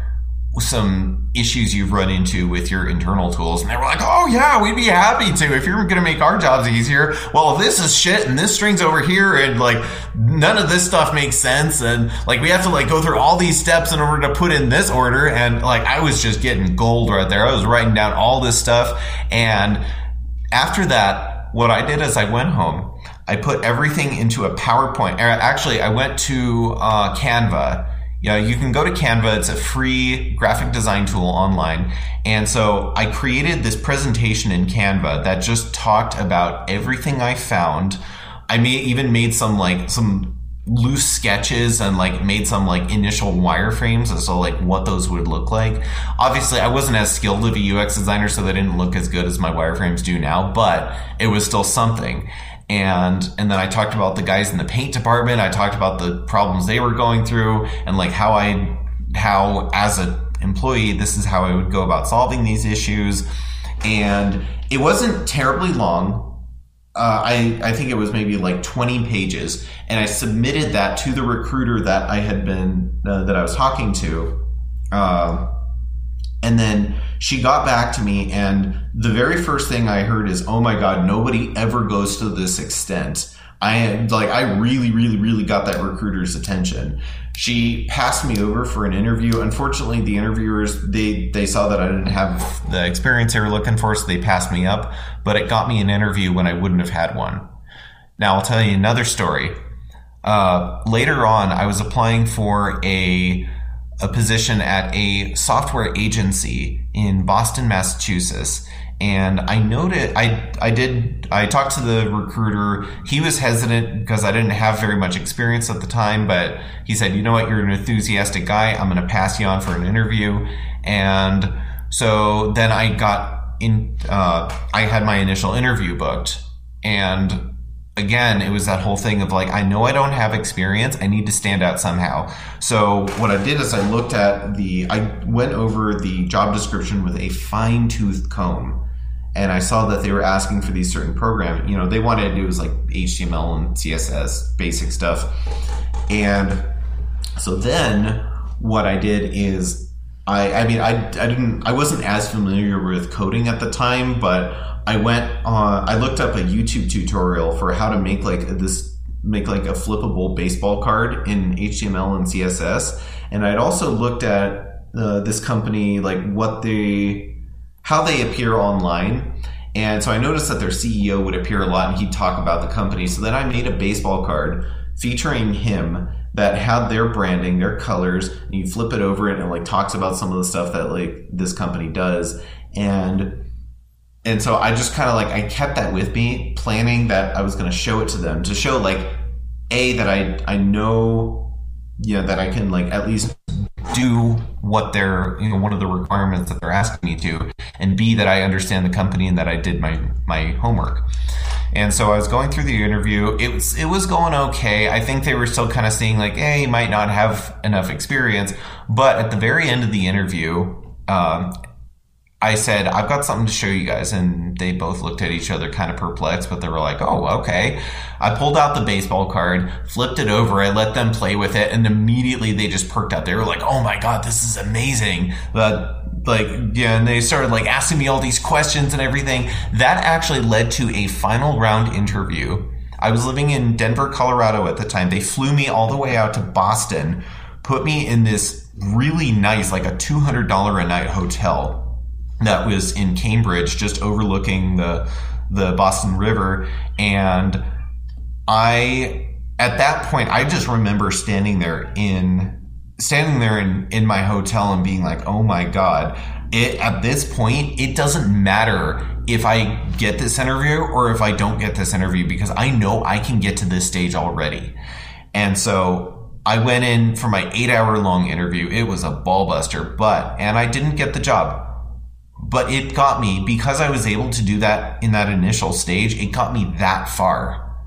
some issues you've run into with your internal tools? And they were like, oh yeah, we'd be happy to if you're going to make our jobs easier. Well, if this is shit and this string's over here and like none of this stuff makes sense and like we have to like go through all these steps in order to put in this order. And like I was just getting gold right there. I was writing down all this stuff. And after that, what I did is I went home. I put everything into a PowerPoint. Actually, I went to uh, Canva. Yeah, you can go to Canva. It's a free graphic design tool online. And so I created this presentation in Canva that just talked about everything I found. I may even made some like some loose sketches and like made some like initial wireframes as to like what those would look like. Obviously, I wasn't as skilled of a U X designer, so they didn't look as good as my wireframes do now, but it was still something. And and then I talked about the guys in the paint department. I talked about the problems they were going through and like how I, how as an employee, this is how I would go about solving these issues. And it wasn't terribly long. Uh, I, I think it was maybe like twenty pages. And I submitted that to the recruiter that I had been, uh, that I was talking to. Uh, And then she got back to me, and the very first thing I heard is, oh my God, nobody ever goes to this extent. I like, I really, really, really got that recruiter's attention. She passed me over for an interview. Unfortunately, the interviewers, they, they saw that I didn't have the experience they were looking for, so they passed me up, but it got me an interview when I wouldn't have had one. Now, I'll tell you another story. Uh, later on, I was applying for a a position at a software agency in Boston, Massachusetts. And I noted, I, I did, I talked to the recruiter. He was hesitant because I didn't have very much experience at the time, but he said, you know what, you're an enthusiastic guy. I'm going to pass you on for an interview. And so then I got in, uh, I had my initial interview booked. And again, it was that whole thing of like, I know I don't have experience. I need to stand out somehow. So what I did is I looked at the, I went over the job description with a fine-tooth comb. And I saw that they were asking for these certain programs. You know, they wanted to do was like H T M L and C S S, basic stuff. And so then what I did is I, I mean, I, I didn't, I wasn't as familiar with coding at the time, but I went on, I looked up a YouTube tutorial for how to make like this, make like a flippable baseball card in H T M L and C S S. And I'd also looked at uh, this company, like what they, how they appear online. And so I noticed that their C E O would appear a lot and he'd talk about the company. So then I made a baseball card featuring him that had their branding, their colors, and you flip it over and it like talks about some of the stuff that like this company does. And And so I just kind of like, I kept that with me, planning that I was going to show it to them to show like, A, that I, I know, you know, that I can like at least do what they're, you know, one of the requirements that they're asking me to, and B, that I understand the company and that I did my, my homework. And so I was going through the interview. It was it was going okay. I think they were still kind of seeing like, hey, you might not have enough experience. But at the very end of the interview, um, I said, I've got something to show you guys. And they both looked at each other kind of perplexed, but they were like, oh, okay. I pulled out the baseball card, flipped it over. I let them play with it. And immediately they just perked up. They were like, oh my God, this is amazing. But like, yeah, and they started like asking me all these questions and everything. That actually led to a final round interview. I was living in Denver, Colorado at the time. They flew me all the way out to Boston, put me in this really nice, like a two hundred dollars a night hotel that was in Cambridge, just overlooking the the Boston River. And I, at that point, I just remember standing there in standing there in, in my hotel and being like, oh my God, it, at this point, it doesn't matter if I get this interview or if I don't get this interview, because I know I can get to this stage already. And so I went in for my eight hour long interview. It was a ball buster, but, and I didn't get the job, but it got me, because I was able to do that in that initial stage, it got me that far.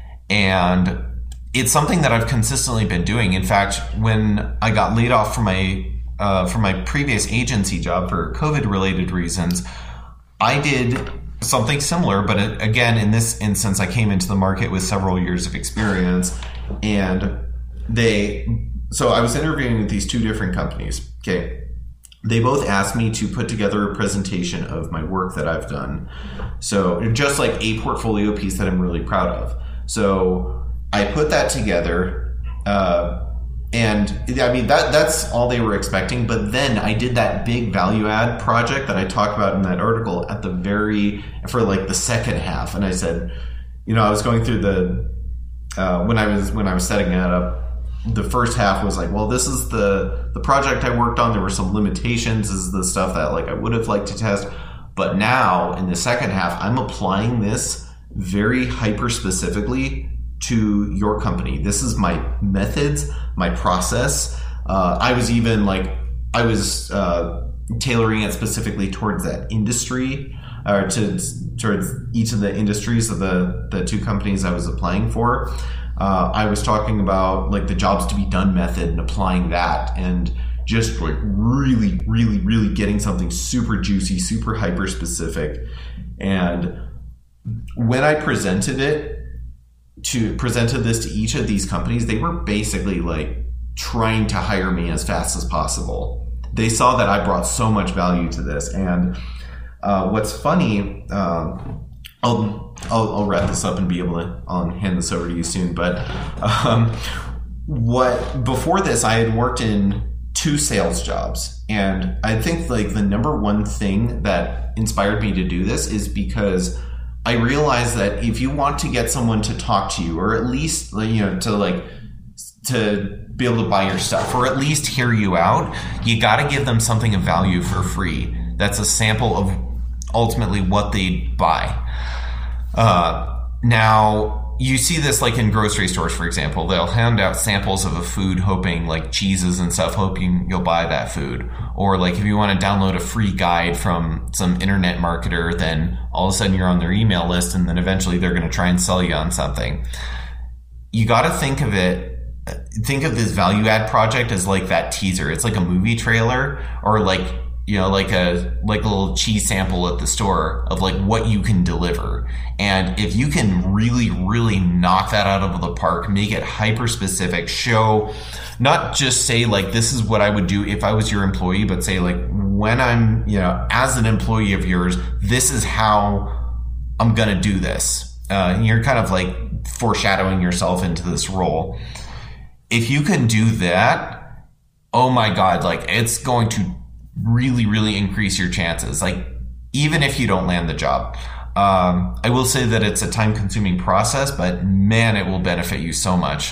And it's something that I've consistently been doing. In fact, when I got laid off from my uh, from my previous agency job for COVID-related reasons, I did something similar. But again, in this instance, I came into the market with several years of experience, and they. So I was interviewing with these two different companies. Okay, they both asked me to put together a presentation of my work that I've done. So just like a portfolio piece that I'm really proud of. So I put that together, uh, and I mean, that that's all they were expecting. But then I did that big value add project that I talked about in that article at the very, for like the second half. And I said, you know, I was going through the, uh, when I was, when I was setting that up, the first half was like, well, this is the, the project I worked on. There were some limitations. This is the stuff that like I would have liked to test. But now in the second half, I'm applying this very hyper specifically to your company. This is my methods, my process. Uh, I was even like, I was uh, tailoring it specifically towards that industry, or to towards each of the industries of the, the two companies I was applying for. Uh, I was talking about like the jobs to be done method and applying that, and just like really, really, really getting something super juicy, super hyper specific. And when I presented it, to presented this to each of these companies, they were basically like trying to hire me as fast as possible. They saw that I brought so much value to this. And uh, what's funny, um, I'll, I'll I'll wrap this up and be able to I'll hand this over to you soon. But um, what before this, I had worked in two sales jobs, and I think like the number one thing that inspired me to do this is because I realized that if you want to get someone to talk to you, or at least, you know, to like, to be able to buy your stuff, or at least hear you out, you got to give them something of value for free. That's a sample of ultimately what they buy. Uh, now, you see this like in grocery stores, for example. They'll hand out samples of a food hoping like cheeses and stuff, hoping you'll buy that food. Or like if you want to download a free guide from some internet marketer, then all of a sudden you're on their email list, and then eventually they're going to try and sell you on something. You got to think of it, think of this value add project as like that teaser. It's like a movie trailer, or like, you know, like a like a little cheese sample at the store of like what you can deliver. And if you can really, really knock that out of the park, make it hyper specific, show, not just say like, this is what I would do if I was your employee, but say like, when I'm, you know, as an employee of yours, this is how I'm going to do this. Uh, and you're kind of like foreshadowing yourself into this role. If you can do that, oh my God, like it's going to really, really increase your chances. Like, even if you don't land the job. Um, I will say that it's a time consuming process, but man, it will benefit you so much.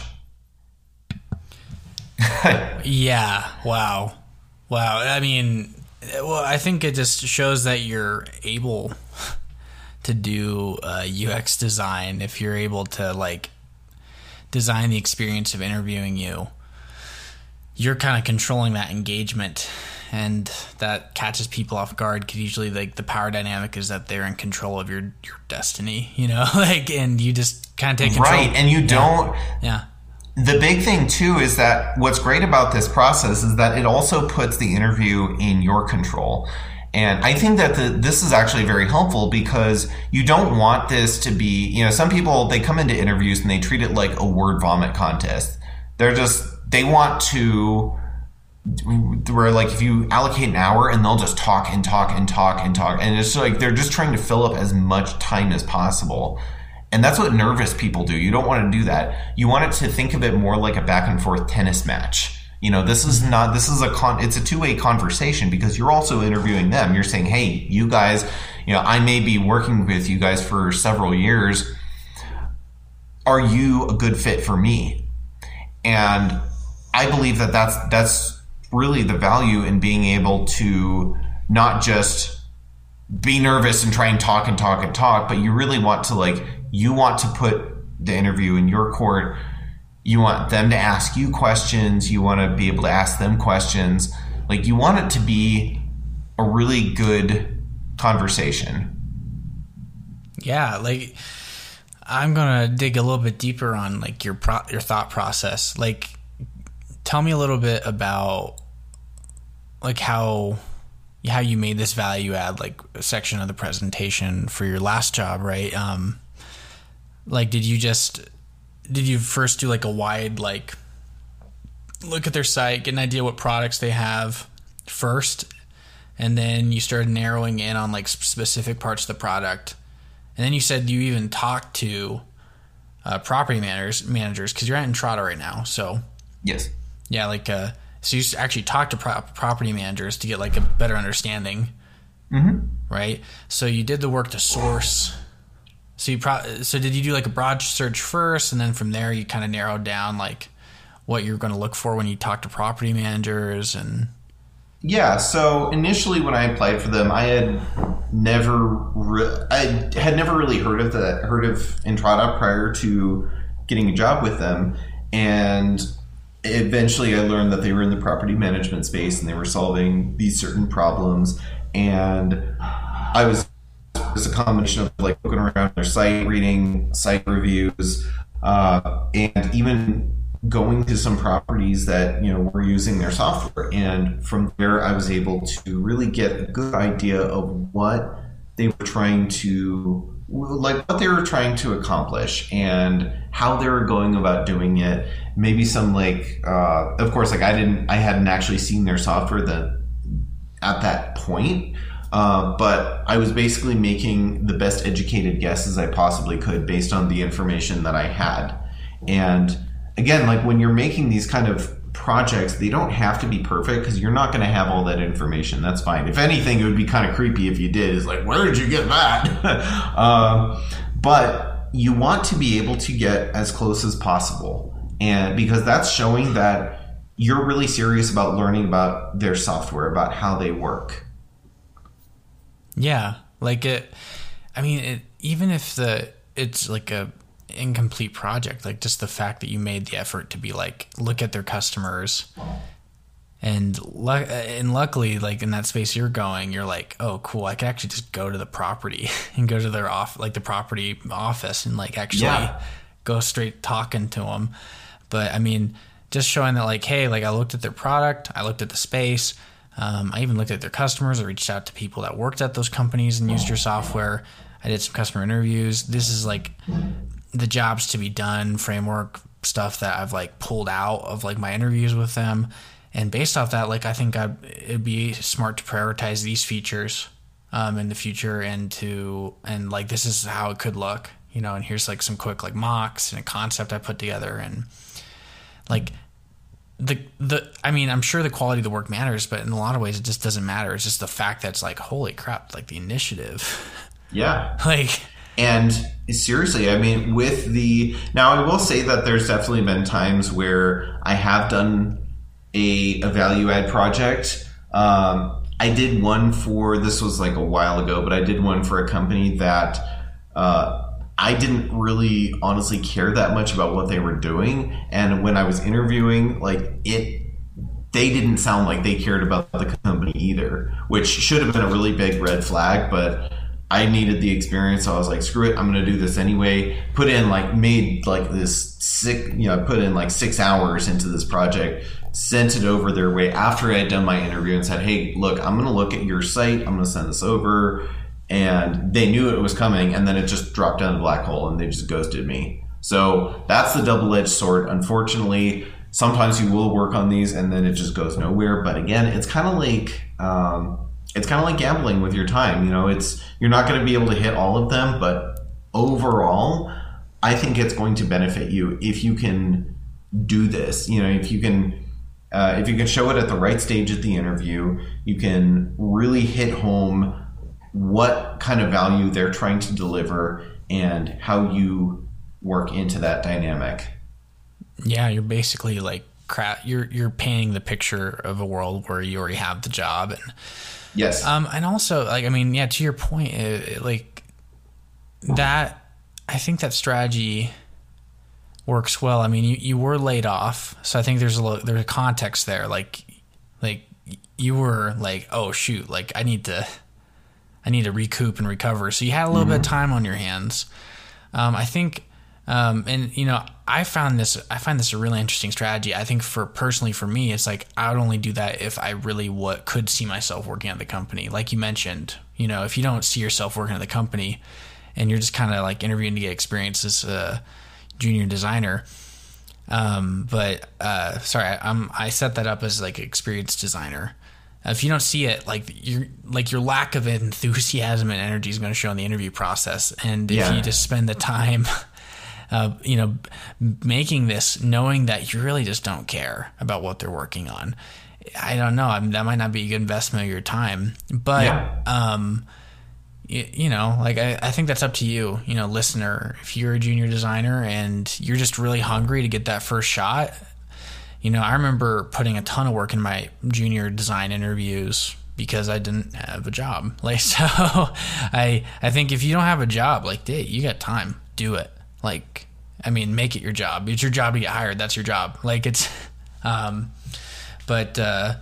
Yeah. Wow. Wow. I mean, well, I think it just shows that you're able to do uh, U X design if you're able to like design the experience of interviewing you. You're kind of controlling that engagement and that catches people off guard, because usually like the power dynamic is that they're in control of your your destiny, you know, like, and you just kind of take control. Right, and you yeah. don't. Yeah. The big thing too is that what's great about this process is that it also puts the interview in your control. And I think that the, this is actually very helpful, because you don't want this to be, you know, some people, they come into interviews and they treat it like a word vomit contest. They're just, they want to, where like if you allocate an hour and they'll just talk and talk and talk and talk. And it's like they're just trying to fill up as much time as possible. And that's what nervous people do. You don't want to do that. You want it to think of it more like a back and forth tennis match. You know, this is not, this is a con, it's a two-way conversation, because you're also interviewing them. You're saying, hey, you guys, you know, I may be working with you guys for several years. Are you a good fit for me? And I believe that that's, that's really the value in being able to not just be nervous and try and talk and talk and talk, but you really want to like, you want to put the interview in your court. You want them to ask you questions. You want to be able to ask them questions. Like, you want it to be a really good conversation. Yeah, like, I'm going to dig a little bit deeper on like your pro- your thought process. Like, tell me a little bit about like how how you made this value add like section of the presentation for your last job, right? Um, like, did you just Did you first do like a wide, like, look at their site, get an idea what products they have first, and then you started narrowing in on like specific parts of the product, and then you said you even talked to uh, property managers, managers, because you're at Entrata right now, so yes, yeah, like, uh, so you actually talked to pro- property managers to get like a better understanding, mm-hmm. right? So you did the work to source. So you pro- so did you do like a broad search first, and then from there you kind of narrowed down like what you're going to look for when you talk to property managers? And yeah, so initially when I applied for them, I had never re- I had never really heard of the heard of Entrata prior to getting a job with them, and eventually I learned that they were in the property management space and they were solving these certain problems, and I was It's a combination of like looking around their site, reading site reviews, uh, and even going to some properties that, you know, were using their software. And from there, I was able to really get a good idea of what they were trying to, like what they were trying to accomplish and how they were going about doing it. Maybe some like, uh, of course, like I didn't, I hadn't actually seen their software that at that point. Uh, but I was basically making the best educated guesses I possibly could based on the information that I had. And again, like when you're making these kind of projects, they don't have to be perfect, because you're not going to have all that information. That's fine. If anything, it would be kind of creepy if you did. It's like, where did you get that? um, but you want to be able to get as close as possible. And because that's showing that you're really serious about learning about their software, about how they work. Yeah, like it, I mean, it, even if the it's like a incomplete project, like just the fact that you made the effort to be like, look at their customers, and lu- and luckily, like in that space you're going, you're like, oh, cool, I can actually just go to the property and go to their off, like the property office, and like actually yeah. go straight talking to them. But I mean, just showing that like, hey, like I looked at their product, I looked at the space. Um, I even looked at their customers. I reached out to people that worked at those companies and used your software. I did some customer interviews. This is like the jobs to be done framework stuff that I've like pulled out of like my interviews with them. And based off that, like I think I'd, it'd be smart to prioritize these features um, in the future, and to and like this is how it could look, you know. And here's like some quick like mocks and a concept I put together, and like. The the I mean, I'm sure the quality of the work matters, but in a lot of ways it just doesn't matter. It's just the fact that it's like, holy crap, like the initiative. Yeah. like and seriously, I mean, with the now I will say that there's definitely been times where I have done a, a value add project. Um, I did one for this was like a while ago, but I did one for a company that uh I didn't really honestly care that much about what they were doing. And when I was interviewing, like it they didn't sound like they cared about the company either, which should have been a really big red flag, but I needed the experience, so I was like, screw it, I'm going to do this anyway. Put in like, made like this sick, you know, put in like six hours into this project, sent it over their way after I had done my interview and said, hey, look, I'm going to look at your site, I'm going to send this over. And they knew it was coming, and then it just dropped down the black hole and they just ghosted me. So that's the double-edged sword. Unfortunately, sometimes you will work on these and then it just goes nowhere. But again, it's kind of like, um, it's kind of like gambling with your time. You know, it's, you're not going to be able to hit all of them, but overall, I think it's going to benefit you if you can do this. You know, if you can, uh, if you can show it at the right stage at the interview, you can really hit home what kind of value they're trying to deliver and how you work into that dynamic. Yeah, you're basically like crap. You're you're painting the picture of a world where you already have the job, and yes, um, and also like I mean, yeah, to your point, it, it, like that. I think that strategy works well. I mean, you, you were laid off, so I think there's a lo- there's a context there. Like like you were like, oh shoot, like I need to. I need to recoup and recover. So you had a little mm-hmm. bit of time on your hands. Um, I think, um, and you know, I found this, I find this a really interesting strategy. I think for personally for me, it's like, I would only do that if I really what could see myself working at the company. Like you mentioned, you know, if you don't see yourself working at the company and you're just kind of like interviewing to get experience as a junior designer. Um, but, uh, sorry, I, I'm, I set that up as like experienced designer. If you don't see it, like your like your lack of enthusiasm and energy is going to show in the interview process. And if yeah. you just spend the time, uh, you know, making this, knowing that you really just don't care about what they're working on, I don't know. I mean, that might not be a good investment of your time. But, yeah. um, you, you know, like I, I think that's up to you, you know, listener. If you're a junior designer and you're just really hungry to get that first shot. You know, I remember putting a ton of work in my junior design interviews because I didn't have a job. Like, so I I think if you don't have a job, like, dude, you got time, do it. Like, I mean, make it your job. It's your job to get hired. That's your job. Like, it's, um, but uh,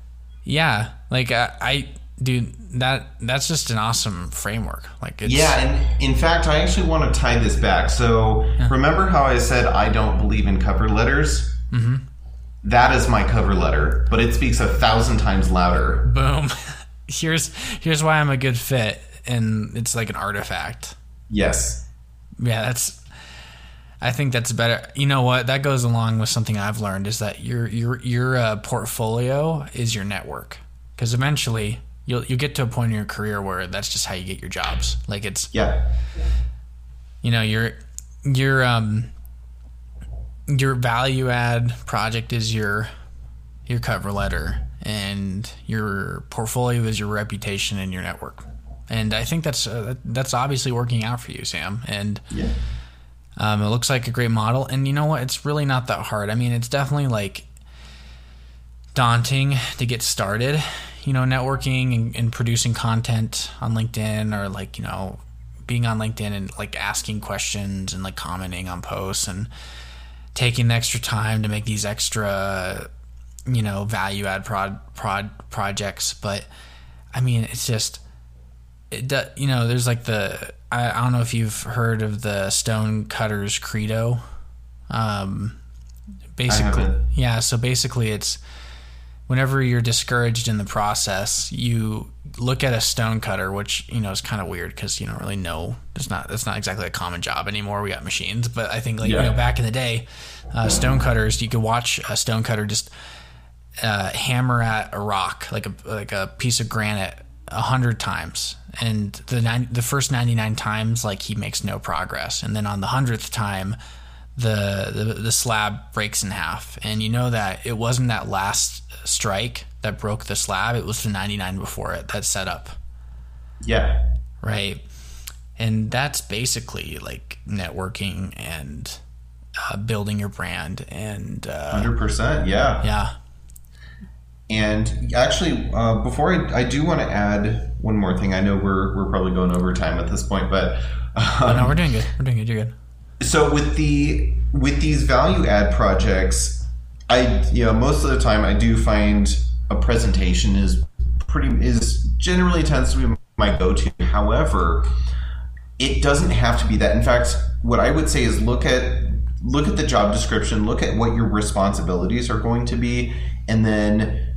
yeah, like I, I dude, that that's just an awesome framework. Like, it's, yeah, and in fact, I actually want to tie this back. So yeah. Remember how I said I don't believe in cover letters? Mm-hmm. That is my cover letter, but it speaks a thousand times louder. Boom. Here's here's why I'm a good fit, and it's like an artifact. Yes. Yeah, that's. I think that's better. You know what? That goes along with something I've learned is that your your your uh, portfolio is your network, because eventually you'll you'll get to a point in your career where that's just how you get your jobs. Like it's yeah. You know, your your um. Your value add project is your your cover letter, and your portfolio is your reputation and your network. And I think that's uh, that's obviously working out for you, Sam. And yeah. um, it looks like a great model. And you know what? It's really not that hard. I mean, it's definitely like daunting to get started. You know, networking and, and producing content on LinkedIn, or like you know, being on LinkedIn and like asking questions and like commenting on posts and taking the extra time to make these extra, you know, value add prod, prod projects. But I mean, it's just, it does, you know, there's like the, I, I don't know if you've heard of the Stonecutters Credo. Um, basically, yeah. So basically it's whenever you're discouraged in the process, you look at a stonecutter, which, you know, is kind of weird because you don't really know. It's not, it's not exactly a common job anymore. We got machines, but I think like, yeah. you know, back in the day, uh, stonecutters, you could watch a stonecutter just uh, hammer at a rock, like a, like a piece of granite a hundred times. And the nine, the first ninety-nine times, like he makes no progress. And then on the hundredth time, the, the, the slab breaks in half. And you know that it wasn't that last strike that broke the slab, it was the ninety-nine before it that set up. Yeah. Right. And that's basically like networking and uh, building your brand and uh, one hundred percent. Yeah. Yeah. And actually, uh, before I, I do want to add one more thing. I know we're we're probably going over time at this point, but um, oh, no, we're doing good. We're doing good. You're good. So with the with these value add projects, I, you know, most of the time I do find a presentation is pretty, is generally tends to be my go-to. However, it doesn't have to be that. In fact, what I would say is look at, look at the job description, look at what your responsibilities are going to be, and then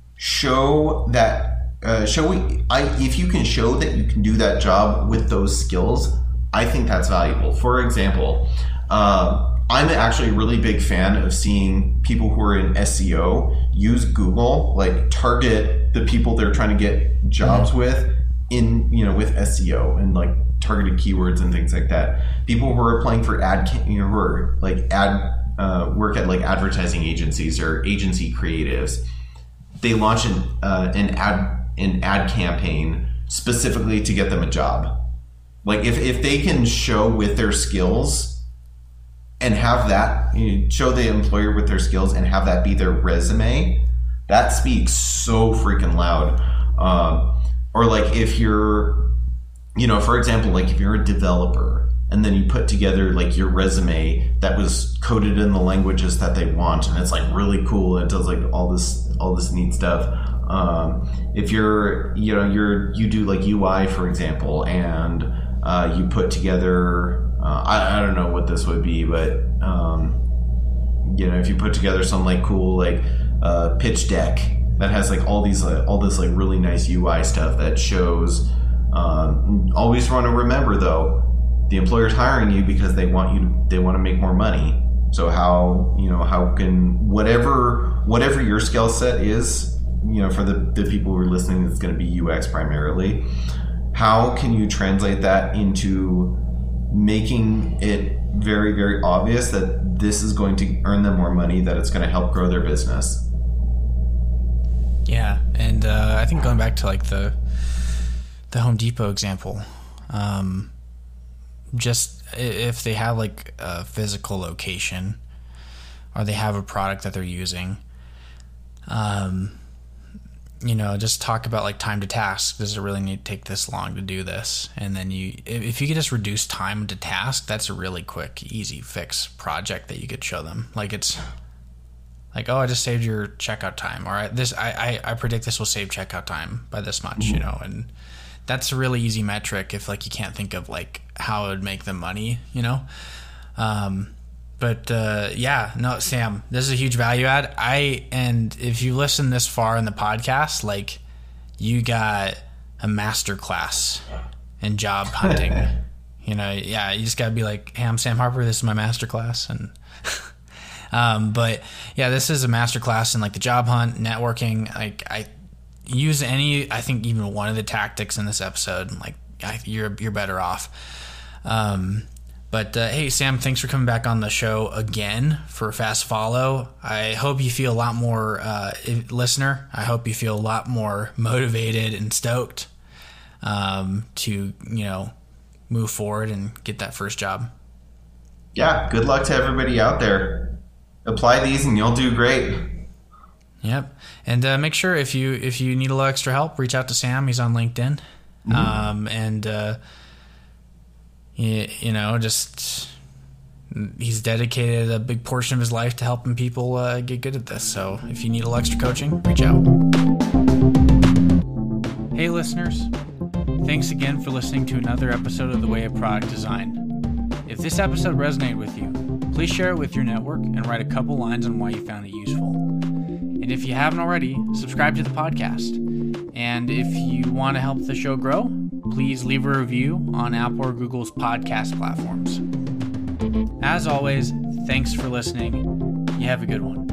show that, uh, show, I, if you can show that you can do that job with those skills, I think that's valuable. For example, uh, I'm actually a really big fan of seeing people who are in S E O use Google, like target the people they're trying to get jobs mm-hmm. with in, you know, with S E O and like targeted keywords and things like that. People who are applying for ad, you know, who are like ad, uh, work at like advertising agencies or agency creatives, they launch an, uh, an ad, an ad campaign specifically to get them a job. Like if, if they can show with their skills and have that, you know, show the employer with their skills and have that be their resume, that speaks so freaking loud. Um, or like if you're, you know, for example, like if you're a developer and then you put together like your resume that was coded in the languages that they want, and it's like really cool, and it does like all this, all this neat stuff. Um, if you're, you know, you're, you do like U I, for example, and uh, you put together, Uh, I, I don't know what this would be, but um, you know, if you put together some like cool like uh, pitch deck that has like all these uh, all this like really nice U I stuff that shows. Um, always want to remember though, the employer's hiring you because they want you. To, they want to make more money. So how you know how can whatever whatever your skill set is, you know, for the the people who are listening, it's going to be U X primarily. How can you translate that into making it very, very obvious that this is going to earn them more money, that it's going to help grow their business? Yeah, and uh, I think going back to like the the Home Depot example, um, just if they have like a physical location or they have a product that they're using, um, you know, just talk about like time to task. Does it really need to take this long to do this? And then you, if you could just reduce time to task, that's a really quick, easy fix project that you could show them. Like it's like, oh, I just saved your checkout time. Or I, this, I, I, I predict this will save checkout time by this much, mm-hmm. you know, and that's a really easy metric if like you can't think of like how it would make them money, you know? Um, But uh, yeah, no, Sam, this is a huge value add. I and if you listen this far in the podcast, like you got a master class in job hunting. You know, yeah, you just gotta be like, hey, I'm Sam Harper. This is my master class, and um, but yeah, this is a master class in like the job hunt, networking. Like I use any, I think even one of the tactics in this episode, like I, you're you're better off. Um, But, uh, hey, Sam, thanks for coming back on the show again for Fast Follow. I hope you feel a lot more, uh, listener, I hope you feel a lot more motivated and stoked um, to, you know, move forward and get that first job. Yeah, good luck to everybody out there. Apply these and you'll do great. Yep. And uh, make sure if you if you need a little extra help, reach out to Sam. He's on LinkedIn. Mm-hmm. Um, and, uh, You, you know, just he's dedicated a big portion of his life to helping people uh, get good at this. So if you need a little extra coaching, reach out. Hey, listeners. Thanks again for listening to another episode of The Way of Product Design. If this episode resonated with you, please share it with your network and write a couple lines on why you found it useful. And if you haven't already, subscribe to the podcast. And if you want to help the show grow, please leave a review on Apple or Google's podcast platforms. As always, thanks for listening. You have a good one.